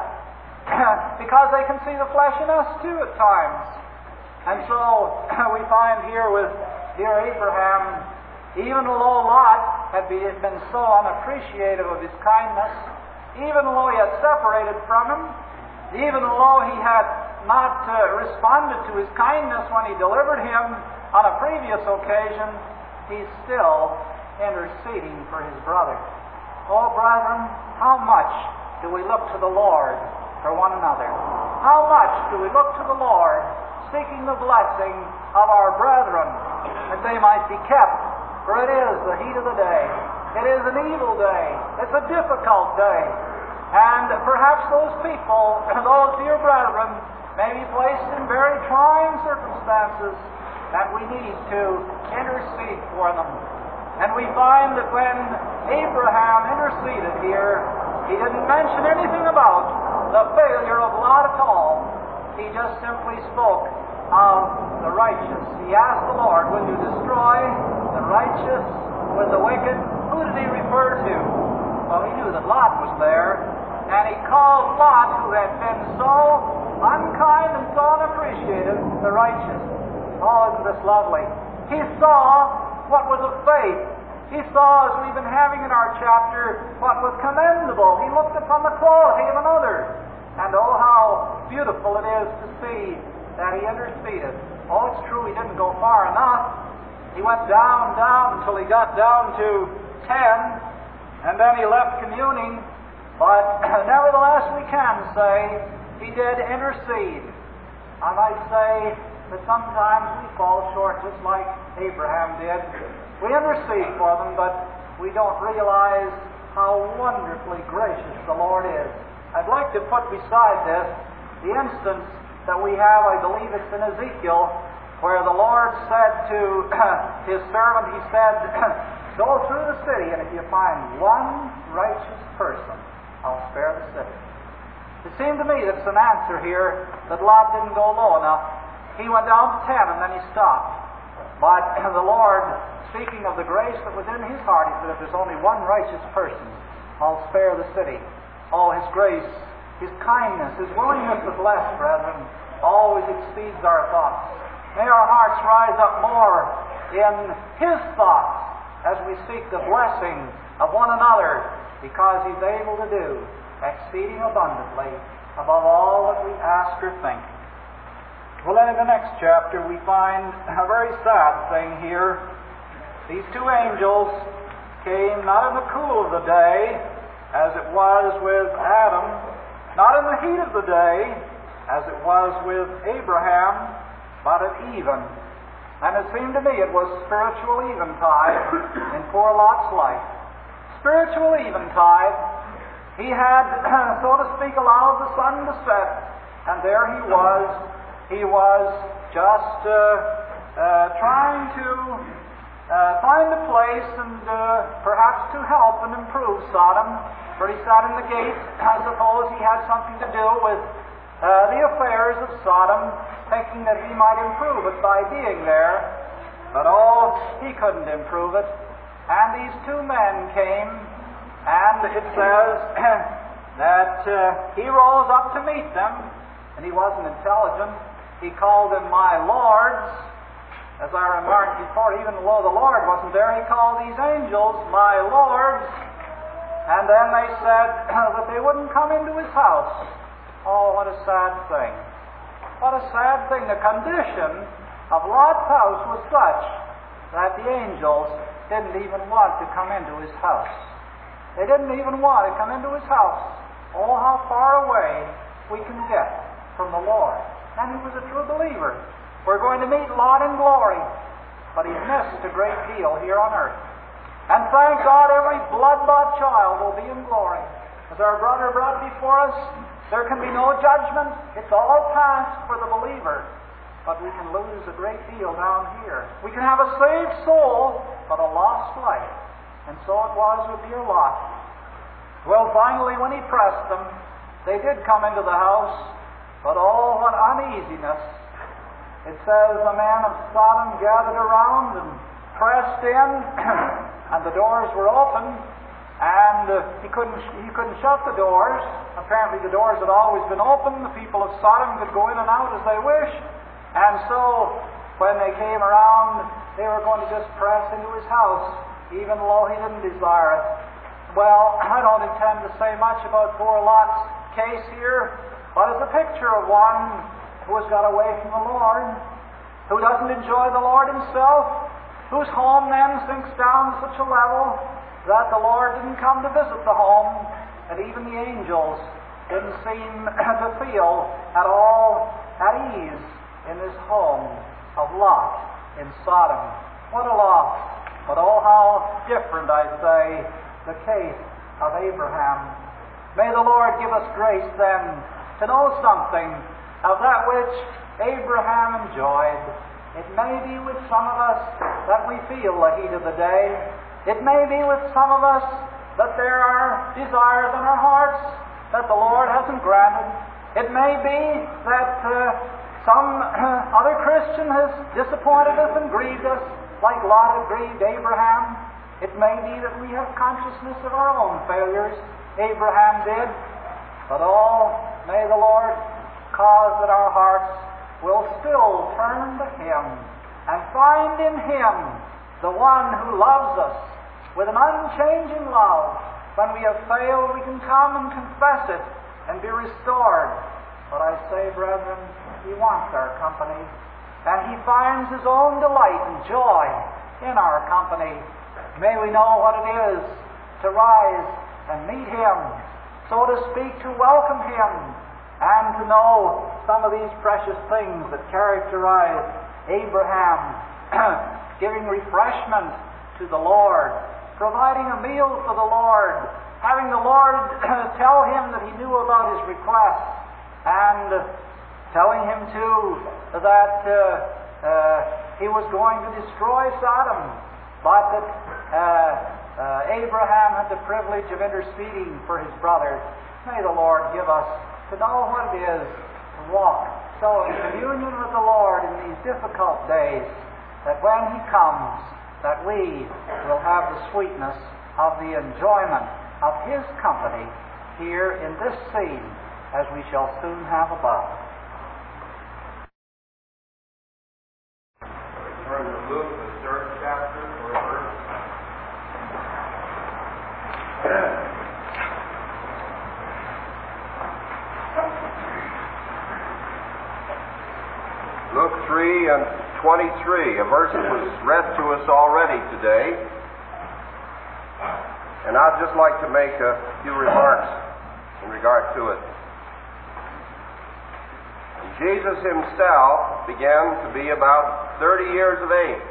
because they can see the flesh in us too at times. And so we find here with dear Abraham, even though Lot had been so unappreciative of his kindness, even though he had separated from him, even though he had not uh, responded to his kindness when he delivered him on a previous occasion, he's still interceding for his brother. Oh, brethren, how much do we look to the Lord for one another? How much do we look to the Lord, seeking the blessing of our brethren, that they might be kept? For it is the heat of the day. It is an evil day. It's a difficult day. And perhaps those people, those dear brethren, may be placed in very trying circumstances, and we need to intercede for them. And we find that when Abraham interceded here, he didn't mention anything about the failure of Lot at all. He just simply spoke of the righteous. He asked the Lord, "Would you destroy the righteous with the wicked?" Who did he refer to? Well, he knew that Lot was there, and he called Lot, who had been so unkind and so unappreciative, the righteous. Oh, isn't this lovely? He saw what was of faith. He saw, as we've been having in our chapter, what was commendable. He looked upon the quality of another. And oh, how beautiful it is to see that he interceded. Oh, it's true, he didn't go far enough. He went down, down, until he got down to ten, and then he left communing. But nevertheless, we can say he did intercede. I might say that sometimes we fall short just like Abraham did. We intercede for them, but we don't realize how wonderfully gracious the Lord is. I'd like to put beside this the instance that we have, I believe it's in Ezekiel, where the Lord said to his servant, he said, "Go through the city, and if you find one righteous person, I'll spare the city." It seemed to me that's an answer here that Lot didn't go low enough. He went down to ten, and then he stopped. But the Lord, speaking of the grace that was in his heart, he said, "If there's only one righteous person, I'll spare the city." Oh, his grace, his kindness, his willingness to bless, brethren, always exceeds our thoughts. May our hearts rise up more in his thoughts as we seek the blessing of one another, because he's able to do exceeding abundantly above all that we ask or think. Well, then in the next chapter we find a very sad thing here. These two angels came not in the cool of the day, as it was with Adam, not in the heat of the day, as it was with Abraham, but at even. And it seemed to me it was spiritual eventide in poor Lot's life. Spiritual eventide. He had, so to speak, allowed the sun to set, and there he was. He was just uh, uh, trying to uh, find a place and uh, perhaps to help and improve Sodom, for he sat in the gate. I suppose he had something to do with uh, the affairs of Sodom, thinking that he might improve it by being there. But oh, he couldn't improve it. And these two men came, and it says that uh, he rose up to meet them, and he wasn't intelligent. He called them my lords. As I remarked before, even though the Lord wasn't there, he called these angels my lords. And then they said that they wouldn't come into his house. Oh, what a sad thing. What a sad thing. The condition of Lot's house was such that the angels didn't even want to come into his house. They didn't even want to come into his house. Oh, how far away we can get from the Lord. And he was a true believer. We're going to meet Lot in glory, but he missed a great deal here on earth. And thank God every blood-bought child will be in glory. As our brother brought before us, there can be no judgment. It's all past for the believer. But we can lose a great deal down here. We can have a saved soul, but a lost life. And so it was with dear Lot. Well, finally, when he pressed them, They did come into the house, but oh, what uneasiness. It says the men of Sodom gathered around and pressed in, and the doors were open, and uh, he couldn't he couldn't shut the doors. Apparently the doors had always been open. The people of Sodom could go in and out as they wished. And so, when they came around, they were going to just press into his house, even though he didn't desire it. Well, I don't intend to say much about poor Lot's case here, but it's a picture of one who has got away from the Lord, who doesn't enjoy the Lord himself, whose home then sinks down to such a level that the Lord didn't come to visit the home, and even the angels didn't seem to feel at all at ease in this home of Lot in Sodom. What a loss! But oh, how different, I say, the case of Abraham. May the Lord give us grace then to know something of that which Abraham enjoyed. It may be with some of us that we feel the heat of the day. It may be with some of us that there are desires in our hearts that the Lord hasn't granted. It may be that uh, some uh, other Christian has disappointed us and grieved us, like Lot had grieved Abraham. It may be that we have consciousness of our own failures. Abraham did. But oh, may the Lord cause that our hearts will still turn to Him and find in Him the one who loves us with an unchanging love. When we have failed, we can come and confess it and be restored. But I say, brethren, He wants our company, and He finds His own delight and joy in our company. May we know what it is to rise and meet Him, so to speak, to welcome Him, and to know some of these precious things that characterize Abraham, giving refreshment to the Lord, providing a meal for the Lord, having the Lord tell him that He knew about his request, and telling him too that uh, uh, He was going to destroy Sodom, but that uh, uh, Abraham had the privilege of interceding for his brothers. May the Lord give us to know what it is to walk so in communion with the Lord in these difficult days, that when He comes, that we will have the sweetness of the enjoyment of His company here in this scene, as we shall soon have above. Turn to Luke, the third chapter, for a verse. Luke three and twenty-three, a verse that was read to us already today. And I'd just like to make a few remarks in regard to it. Jesus Himself began to be about thirty years of age.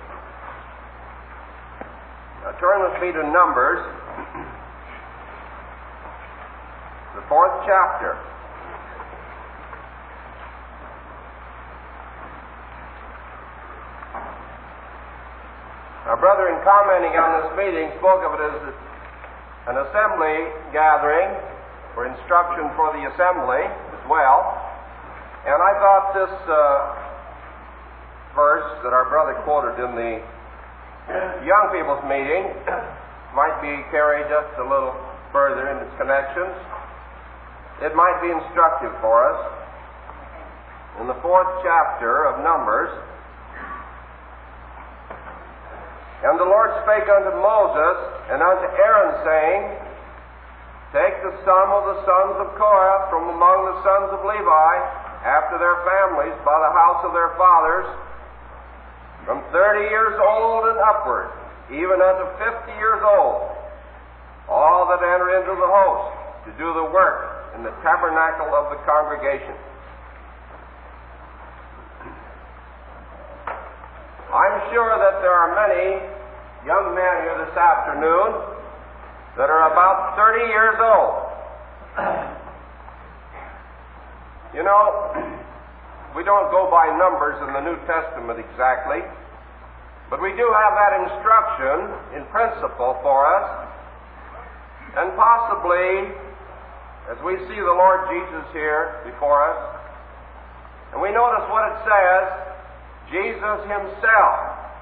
Now turn with me to Numbers, the fourth chapter. Our brother, in commenting on this meeting, spoke of it as an assembly gathering for instruction for the assembly as well. And I thought this uh, verse that our brother quoted in the young people's meeting might be carried just a little further in its connections. It might be instructive for us. In the fourth chapter of Numbers, "And the Lord spake unto Moses and unto Aaron, saying, Take the sum of the sons of Korah from among the sons of Levi, after their families, by the house of their fathers, from thirty years old and upward, even unto fifty years old, all that enter into the host, to do the work in the tabernacle of the congregation." I'm sure that there are many young men here this afternoon that are about thirty years old. You know, we don't go by numbers in the New Testament exactly, but we do have that instruction in principle for us, and possibly as we see the Lord Jesus here before us, and we notice what it says, Jesus himself.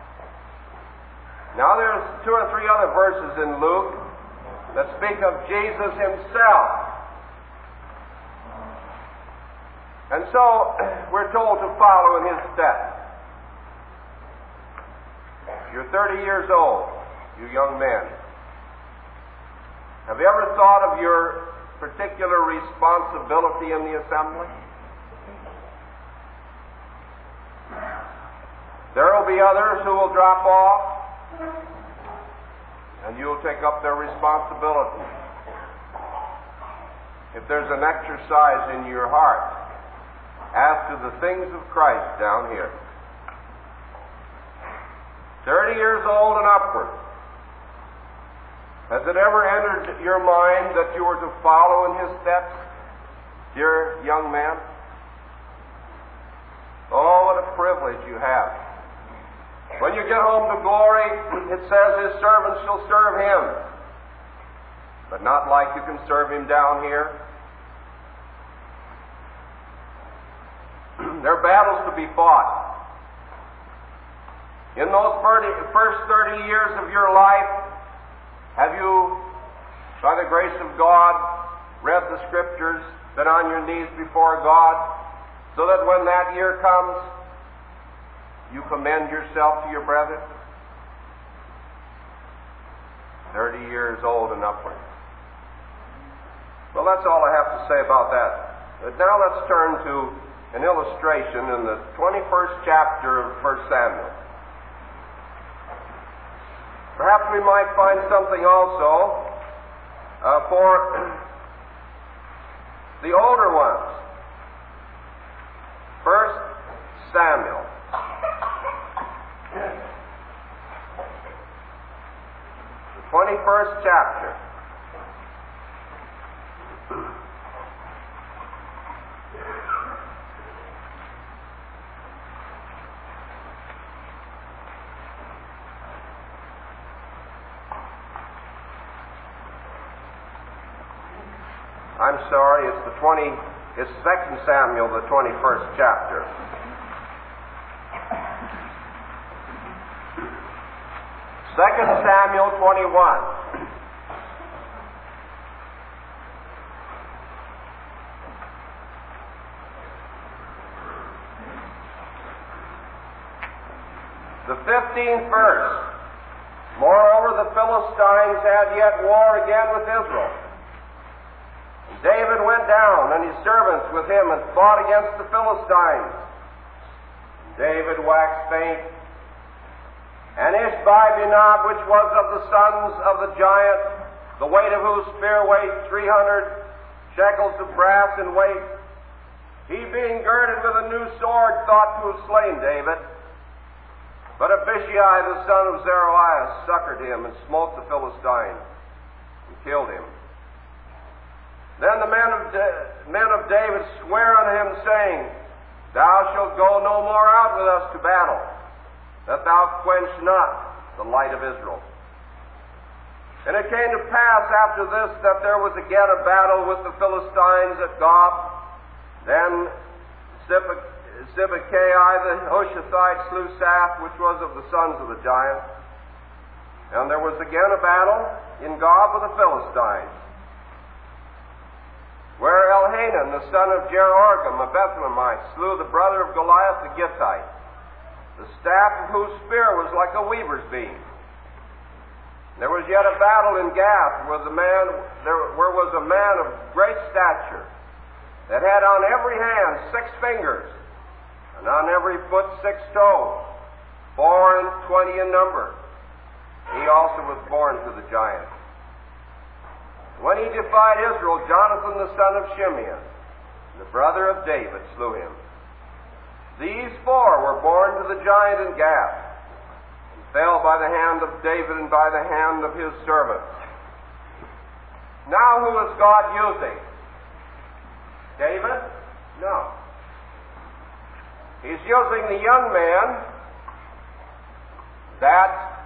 Now there's two or three other verses in Luke that speak of Jesus himself. And so we're told to follow in his steps. You're thirty years old, you young men. Have you ever thought of your particular responsibility in the assembly? There will be others who will drop off, and you'll take up their responsibility. If there's an exercise in your heart as to the things of Christ down here, thirty years old and upward, has it ever entered your mind that you were to follow in his steps, dear young man? Oh, what a privilege you have. When you get home to glory, it says his servants shall serve him. But not like you can serve him down here. There are battles to be fought. In those first thirty years of your life, have you, by the grace of God, read the Scriptures, been on your knees before God, so that when that year comes, you commend yourself to your brethren? Thirty years old and upward. Well, that's all I have to say about that. But now let's turn to an illustration in the twenty-first chapter of First Samuel. Perhaps we might find something also uh, for the older ones. First Samuel. The twenty-first chapter. I'm sorry, it's the twenty, it's Second Samuel, the twenty-first chapter. Second Samuel twenty-one. The fifteenth verse. Moreover, the Philistines had yet war again with Israel. David went down, and his servants with him, and fought against the Philistines. David waxed faint, and Ishbi-Benob, which was of the sons of the giant, the weight of whose spear weighed three hundred shekels of brass in weight, he being girded with a new sword, thought to have slain David. But Abishai, the son of Zeruiah, succored him, and smote the Philistine, and killed him. Then the men of, da- men of David swear unto him, saying, Thou shalt go no more out with us to battle, that thou quench not the light of Israel. And it came to pass after this that there was again a battle with the Philistines at Gob. Then Sibbecai the Hushathite slew Saph, which was of the sons of the giant. And there was again a battle in Gob with the Philistines, where Elhanan, the son of Jeroham, a Bethlehemite, slew the brother of Goliath the Gittite, the staff of whose spear was like a weaver's beam. There was yet a battle in Gath, where, the man, there, where was a man of great stature, that had on every hand six fingers, and on every foot six toes, four and twenty in number. He also was born to the giant. When he defied Israel, Jonathan the son of Shimeon, the brother of David, slew him. These four were born to the giant in Gath, and fell by the hand of David and by the hand of his servants. Now who is God using? David? No. He's using the young man that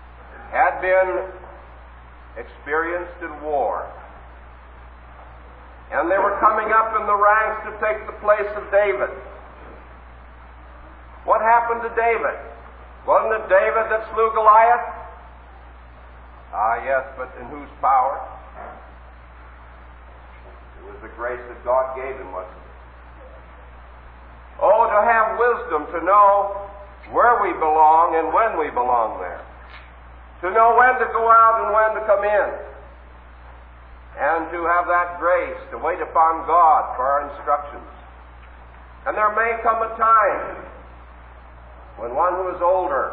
had been experienced in war. And they were coming up in the ranks to take the place of David. What happened to David? Wasn't it David that slew Goliath? Ah, yes, but in whose power? It was the grace that God gave him, wasn't it? Oh, to have wisdom, to know where we belong and when we belong there. To know when to go out and when to come in. And to have that grace to wait upon God for our instructions. And there may come a time when one who is older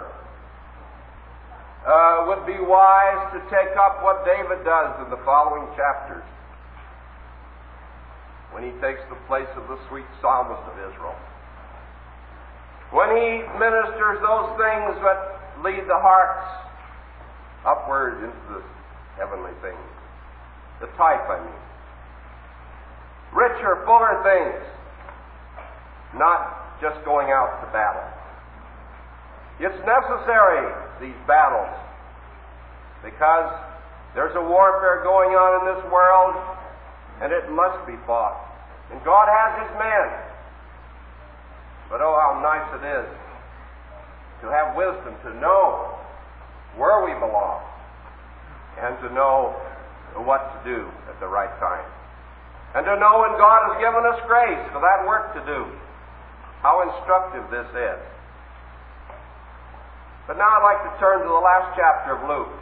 uh, would be wise to take up what David does in the following chapters, when he takes the place of the sweet psalmist of Israel, when he ministers those things that lead the hearts upward into the heavenly things, the type, I mean, richer, fuller things, not just going out to battle. It's necessary, these battles, because there's a warfare going on in this world, and it must be fought. And God has His men. But oh, how nice it is to have wisdom, to know where we belong, and to know what to do at the right time. And to know when God has given us grace for that work to do. How instructive this is. But now I'd like to turn to the last chapter of Luke.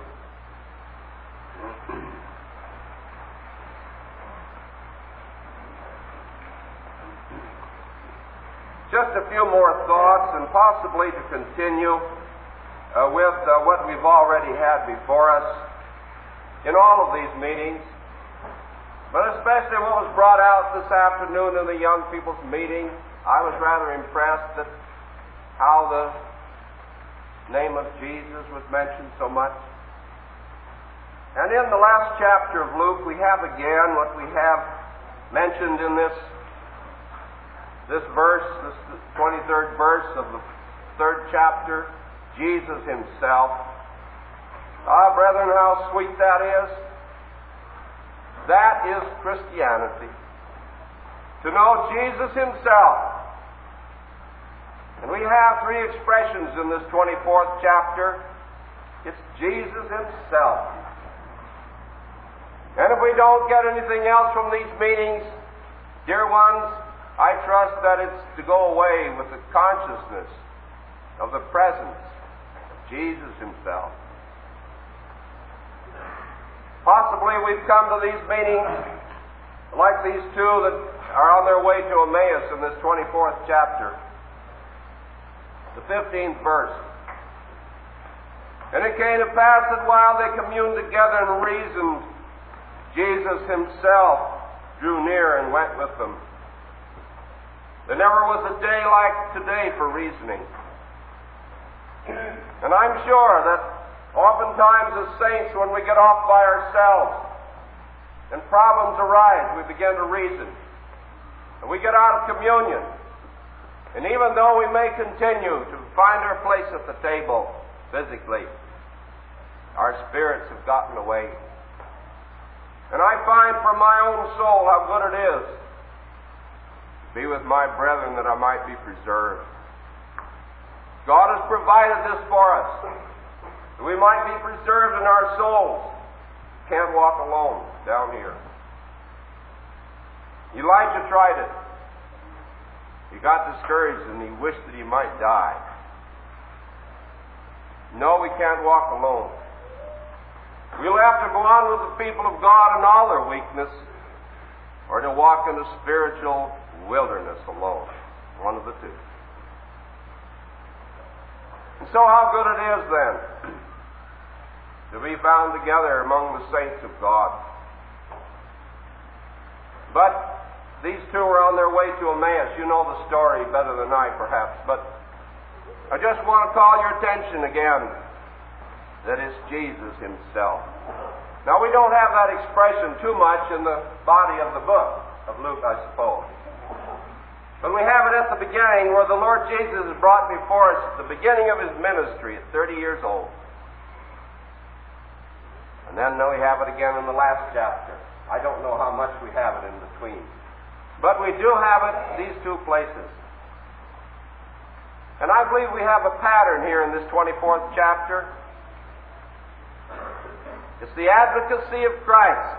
Just a few more thoughts, and possibly to continue uh, with uh, what we've already had before us in all of these meetings, but especially what was brought out this afternoon in the young people's meeting. I was rather impressed at how the name of Jesus was mentioned so much. And in the last chapter of Luke, we have again what we have mentioned in this this verse, this twenty-third verse of the third chapter, Jesus Himself. Ah, brethren, how sweet that is. That is Christianity. To know Jesus Himself. And we have three expressions in this twenty-fourth chapter. It's Jesus Himself. And if we don't get anything else from these meetings, dear ones, I trust that it's to go away with the consciousness of the presence of Jesus Himself. Possibly we've come to these meetings like these two that are on their way to Emmaus in this twenty-fourth chapter. The fifteenth verse. And it came to pass that while they communed together and reasoned, Jesus Himself drew near and went with them. There never was a day like today for reasoning. And I'm sure that oftentimes as saints, when we get off by ourselves and problems arise, we begin to reason. And we get out of communion. And even though we may continue to find our place at the table physically, our spirits have gotten away. And I find for my own soul how good it is to be with my brethren that I might be preserved. God has provided this for us, that we might be preserved in our souls. Can't walk alone down here. Elijah tried it. He got discouraged and he wished that he might die. No, we can't walk alone. We'll have to go on with the people of God in all their weakness, or to walk in the spiritual wilderness alone. One of the two. And so how good it is then to be found together among the saints of God. But these two were on their way to Emmaus. You know the story better than I, perhaps. But I just want to call your attention again that it's Jesus Himself. Now, we don't have that expression too much in the body of the book of Luke, I suppose. But we have it at the beginning, where the Lord Jesus is brought before us at the beginning of His ministry at thirty years old. And then we have it again in the last chapter. I don't know how much we have it in between. But we do have it these two places. And I believe we have a pattern here in this twenty-fourth chapter. It's the advocacy of Christ.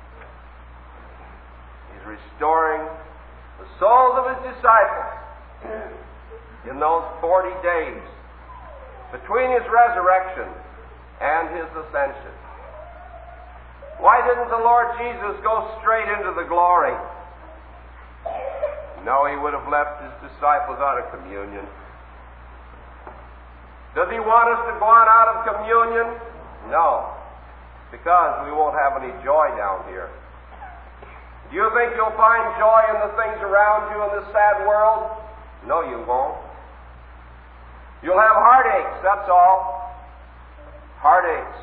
He's restoring the souls of His disciples in those forty days between His resurrection and His ascension. Why didn't the Lord Jesus go straight into the glory? No, He would have left His disciples out of communion. Does He want us to go on out of communion? No, because we won't have any joy down here. Do you think you'll find joy in the things around you in this sad world? No, you won't. You'll have heartaches, that's all. Heartaches.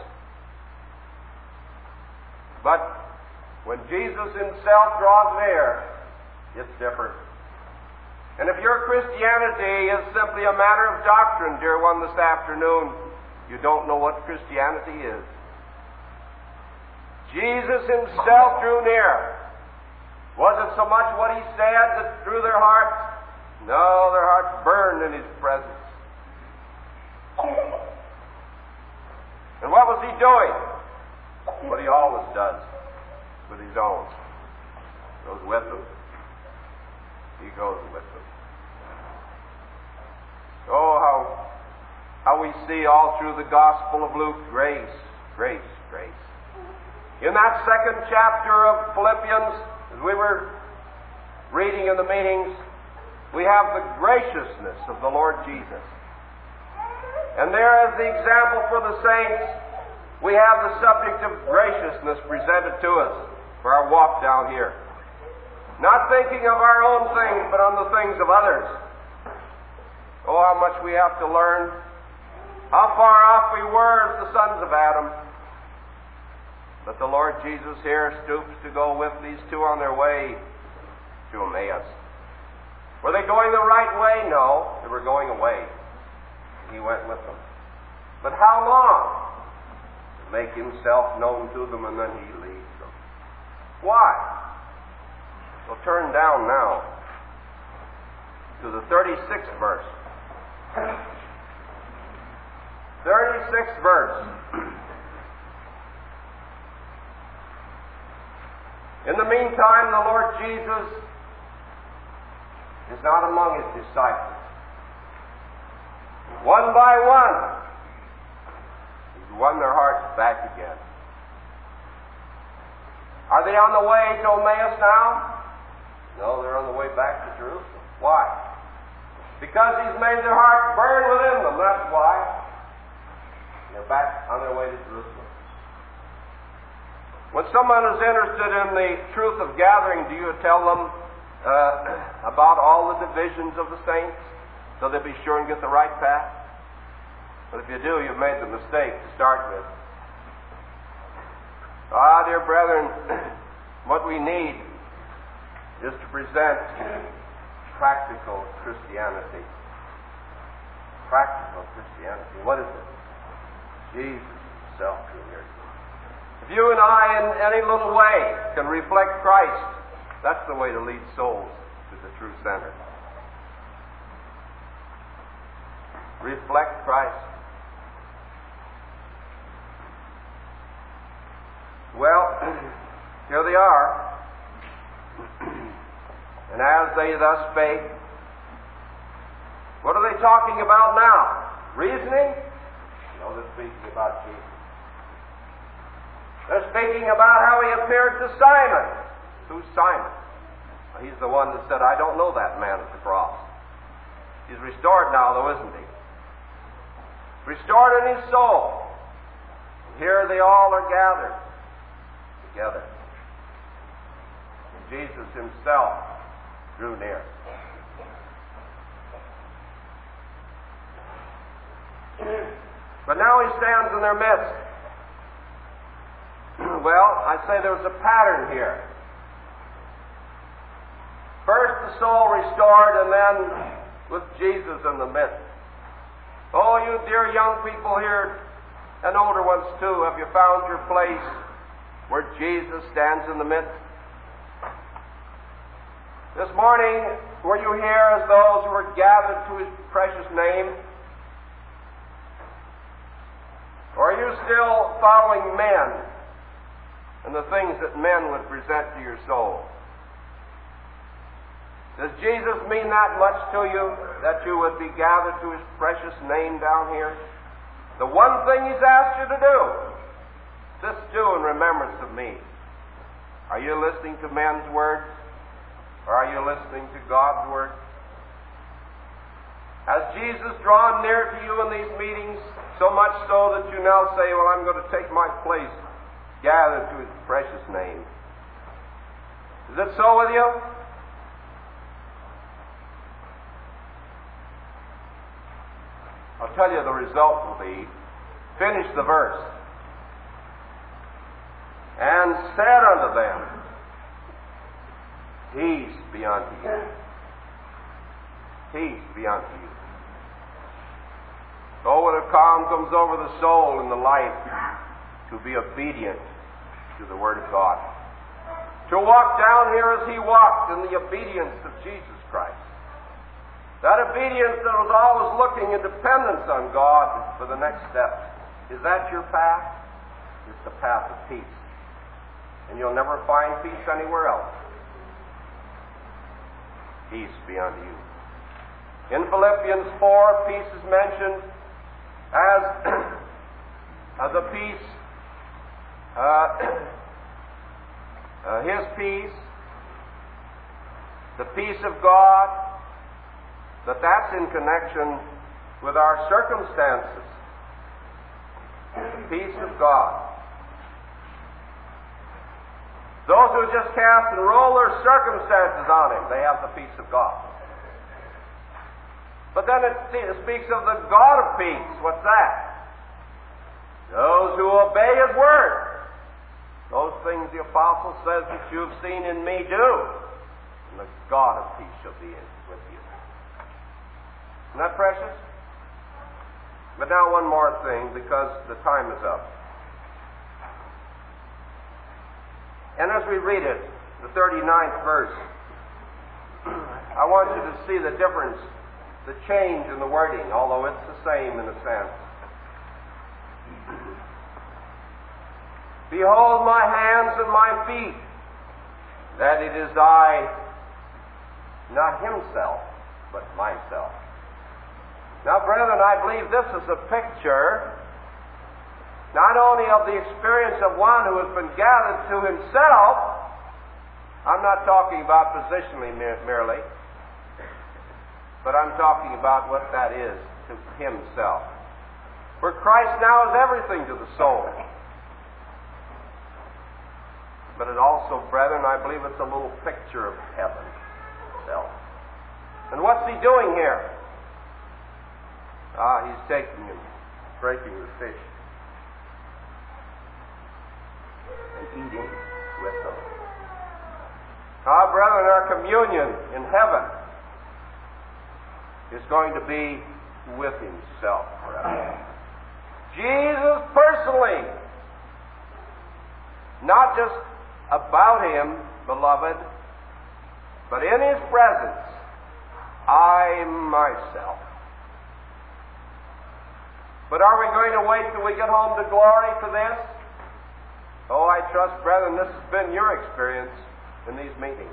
But when Jesus Himself draws near, it's different. And if your Christianity is simply a matter of doctrine, dear one, this afternoon, you don't know what Christianity is. Jesus Himself drew near. Was it so much what He said that drew their hearts? No, their hearts burned in His presence. And what was He doing? What He always does with His own. He goes with them. He goes with them. Oh, how, how we see all through the Gospel of Luke, grace, grace, grace. In that second chapter of Philippians, as we were reading in the meetings, we have the graciousness of the Lord Jesus. And there, as the example for the saints, we have the subject of graciousness presented to us for our walk down here. Not thinking of our own things, but on the things of others. Oh, how much we have to learn. How far off we were as the sons of Adam. But the Lord Jesus here stoops to go with these two on their way to Emmaus. Were they going the right way? No, they were going away. He went with them. But how long? To make Himself known to them, and then He leaves them. Why? We'll turn down now to the thirty-sixth verse. thirty-sixth verse. In the meantime, the Lord Jesus is not among His disciples. One by one, He's won their hearts back again. Are they on the way to Emmaus now? No, they're on the way back to Jerusalem. Why? Because He's made their hearts burn within them, that's why. They're back on their way to Jerusalem. When someone is interested in the truth of gathering, do you tell them uh, about all the divisions of the saints so they'll be sure and get the right path? But if you do, you've made the mistake to start with. Ah, dear brethren, what we need is to present practical Christianity. Practical Christianity. What is it? Jesus Himself drew near to us. If you and I, in any little way, can reflect Christ, that's the way to lead souls to the true center. Reflect Christ. Well, here they are. And as they thus spake, what are they talking about now? Reasoning? No, they're speaking about Jesus. They're speaking about how He appeared to Simon. Who's Simon? Well, he's the one that said, I don't know that man at the cross. He's restored now, though, isn't he? Restored in his soul. And here they all are gathered together. And Jesus Himself drew near. But now He stands in their midst. Well, I say there's a pattern here. First the soul restored, and then with Jesus in the midst. Oh, you dear young people here, and older ones too, have you found your place where Jesus stands in the midst? This morning, were you here as those who were gathered to His precious name? Or are you still following men and the things that men would present to your soul? Does Jesus mean that much to you, that you would be gathered to His precious name down here? The one thing He's asked you to do, this do in remembrance of me. Are you listening to men's words? Or are you listening to God's word? Has Jesus drawn near to you in these meetings, so much so that you now say, well, I'm going to take my place, gathered to His precious name? Is it so with you? I'll tell you the result will be, finish the verse. And said unto them, peace be unto you. Peace be unto you. So when a calm comes over the soul and the life, to be obedient to the Word of God. To walk down here as He walked in the obedience of Jesus Christ. That obedience that was always looking in dependence on God for the next steps. Is that your path? It's the path of peace. And you'll never find peace anywhere else. Peace be unto you. In Philippians four, peace is mentioned as, as a peace, uh, uh, His peace, the peace of God, but that's in connection with our circumstances. The peace of God. Those who just cast and roll their circumstances on Him, they have the peace of God. But then it speaks of the God of peace. What's that? Those who obey His word. Those things the apostle says that you have seen in me do. And the God of peace shall be in with you. Isn't that precious? But now one more thing, because the time is up. And as we read it, the thirty-ninth verse, I want you to see the difference, the change in the wording, although it's the same in a sense. Behold my hands and my feet, that it is I, not Himself, but myself. Now, brethren, I believe this is a picture not only of the experience of one who has been gathered to himself. I'm not talking about positionally merely, but I'm talking about what that is to himself. For Christ now is everything to the soul. But it also, brethren, I believe it's a little picture of heaven itself. And what's He doing here? Ah, He's taking him, breaking the fish, and eating with them. Ah, brethren, our communion in heaven is going to be with Himself forever. Jesus personally, not just about Him, beloved, but in His presence, I myself. But are we going to wait till we get home to glory for this? Oh, I trust, brethren, this has been your experience in these meetings.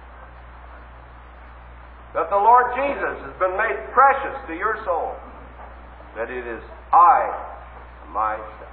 That the Lord Jesus has been made precious to your soul. That it is I myself.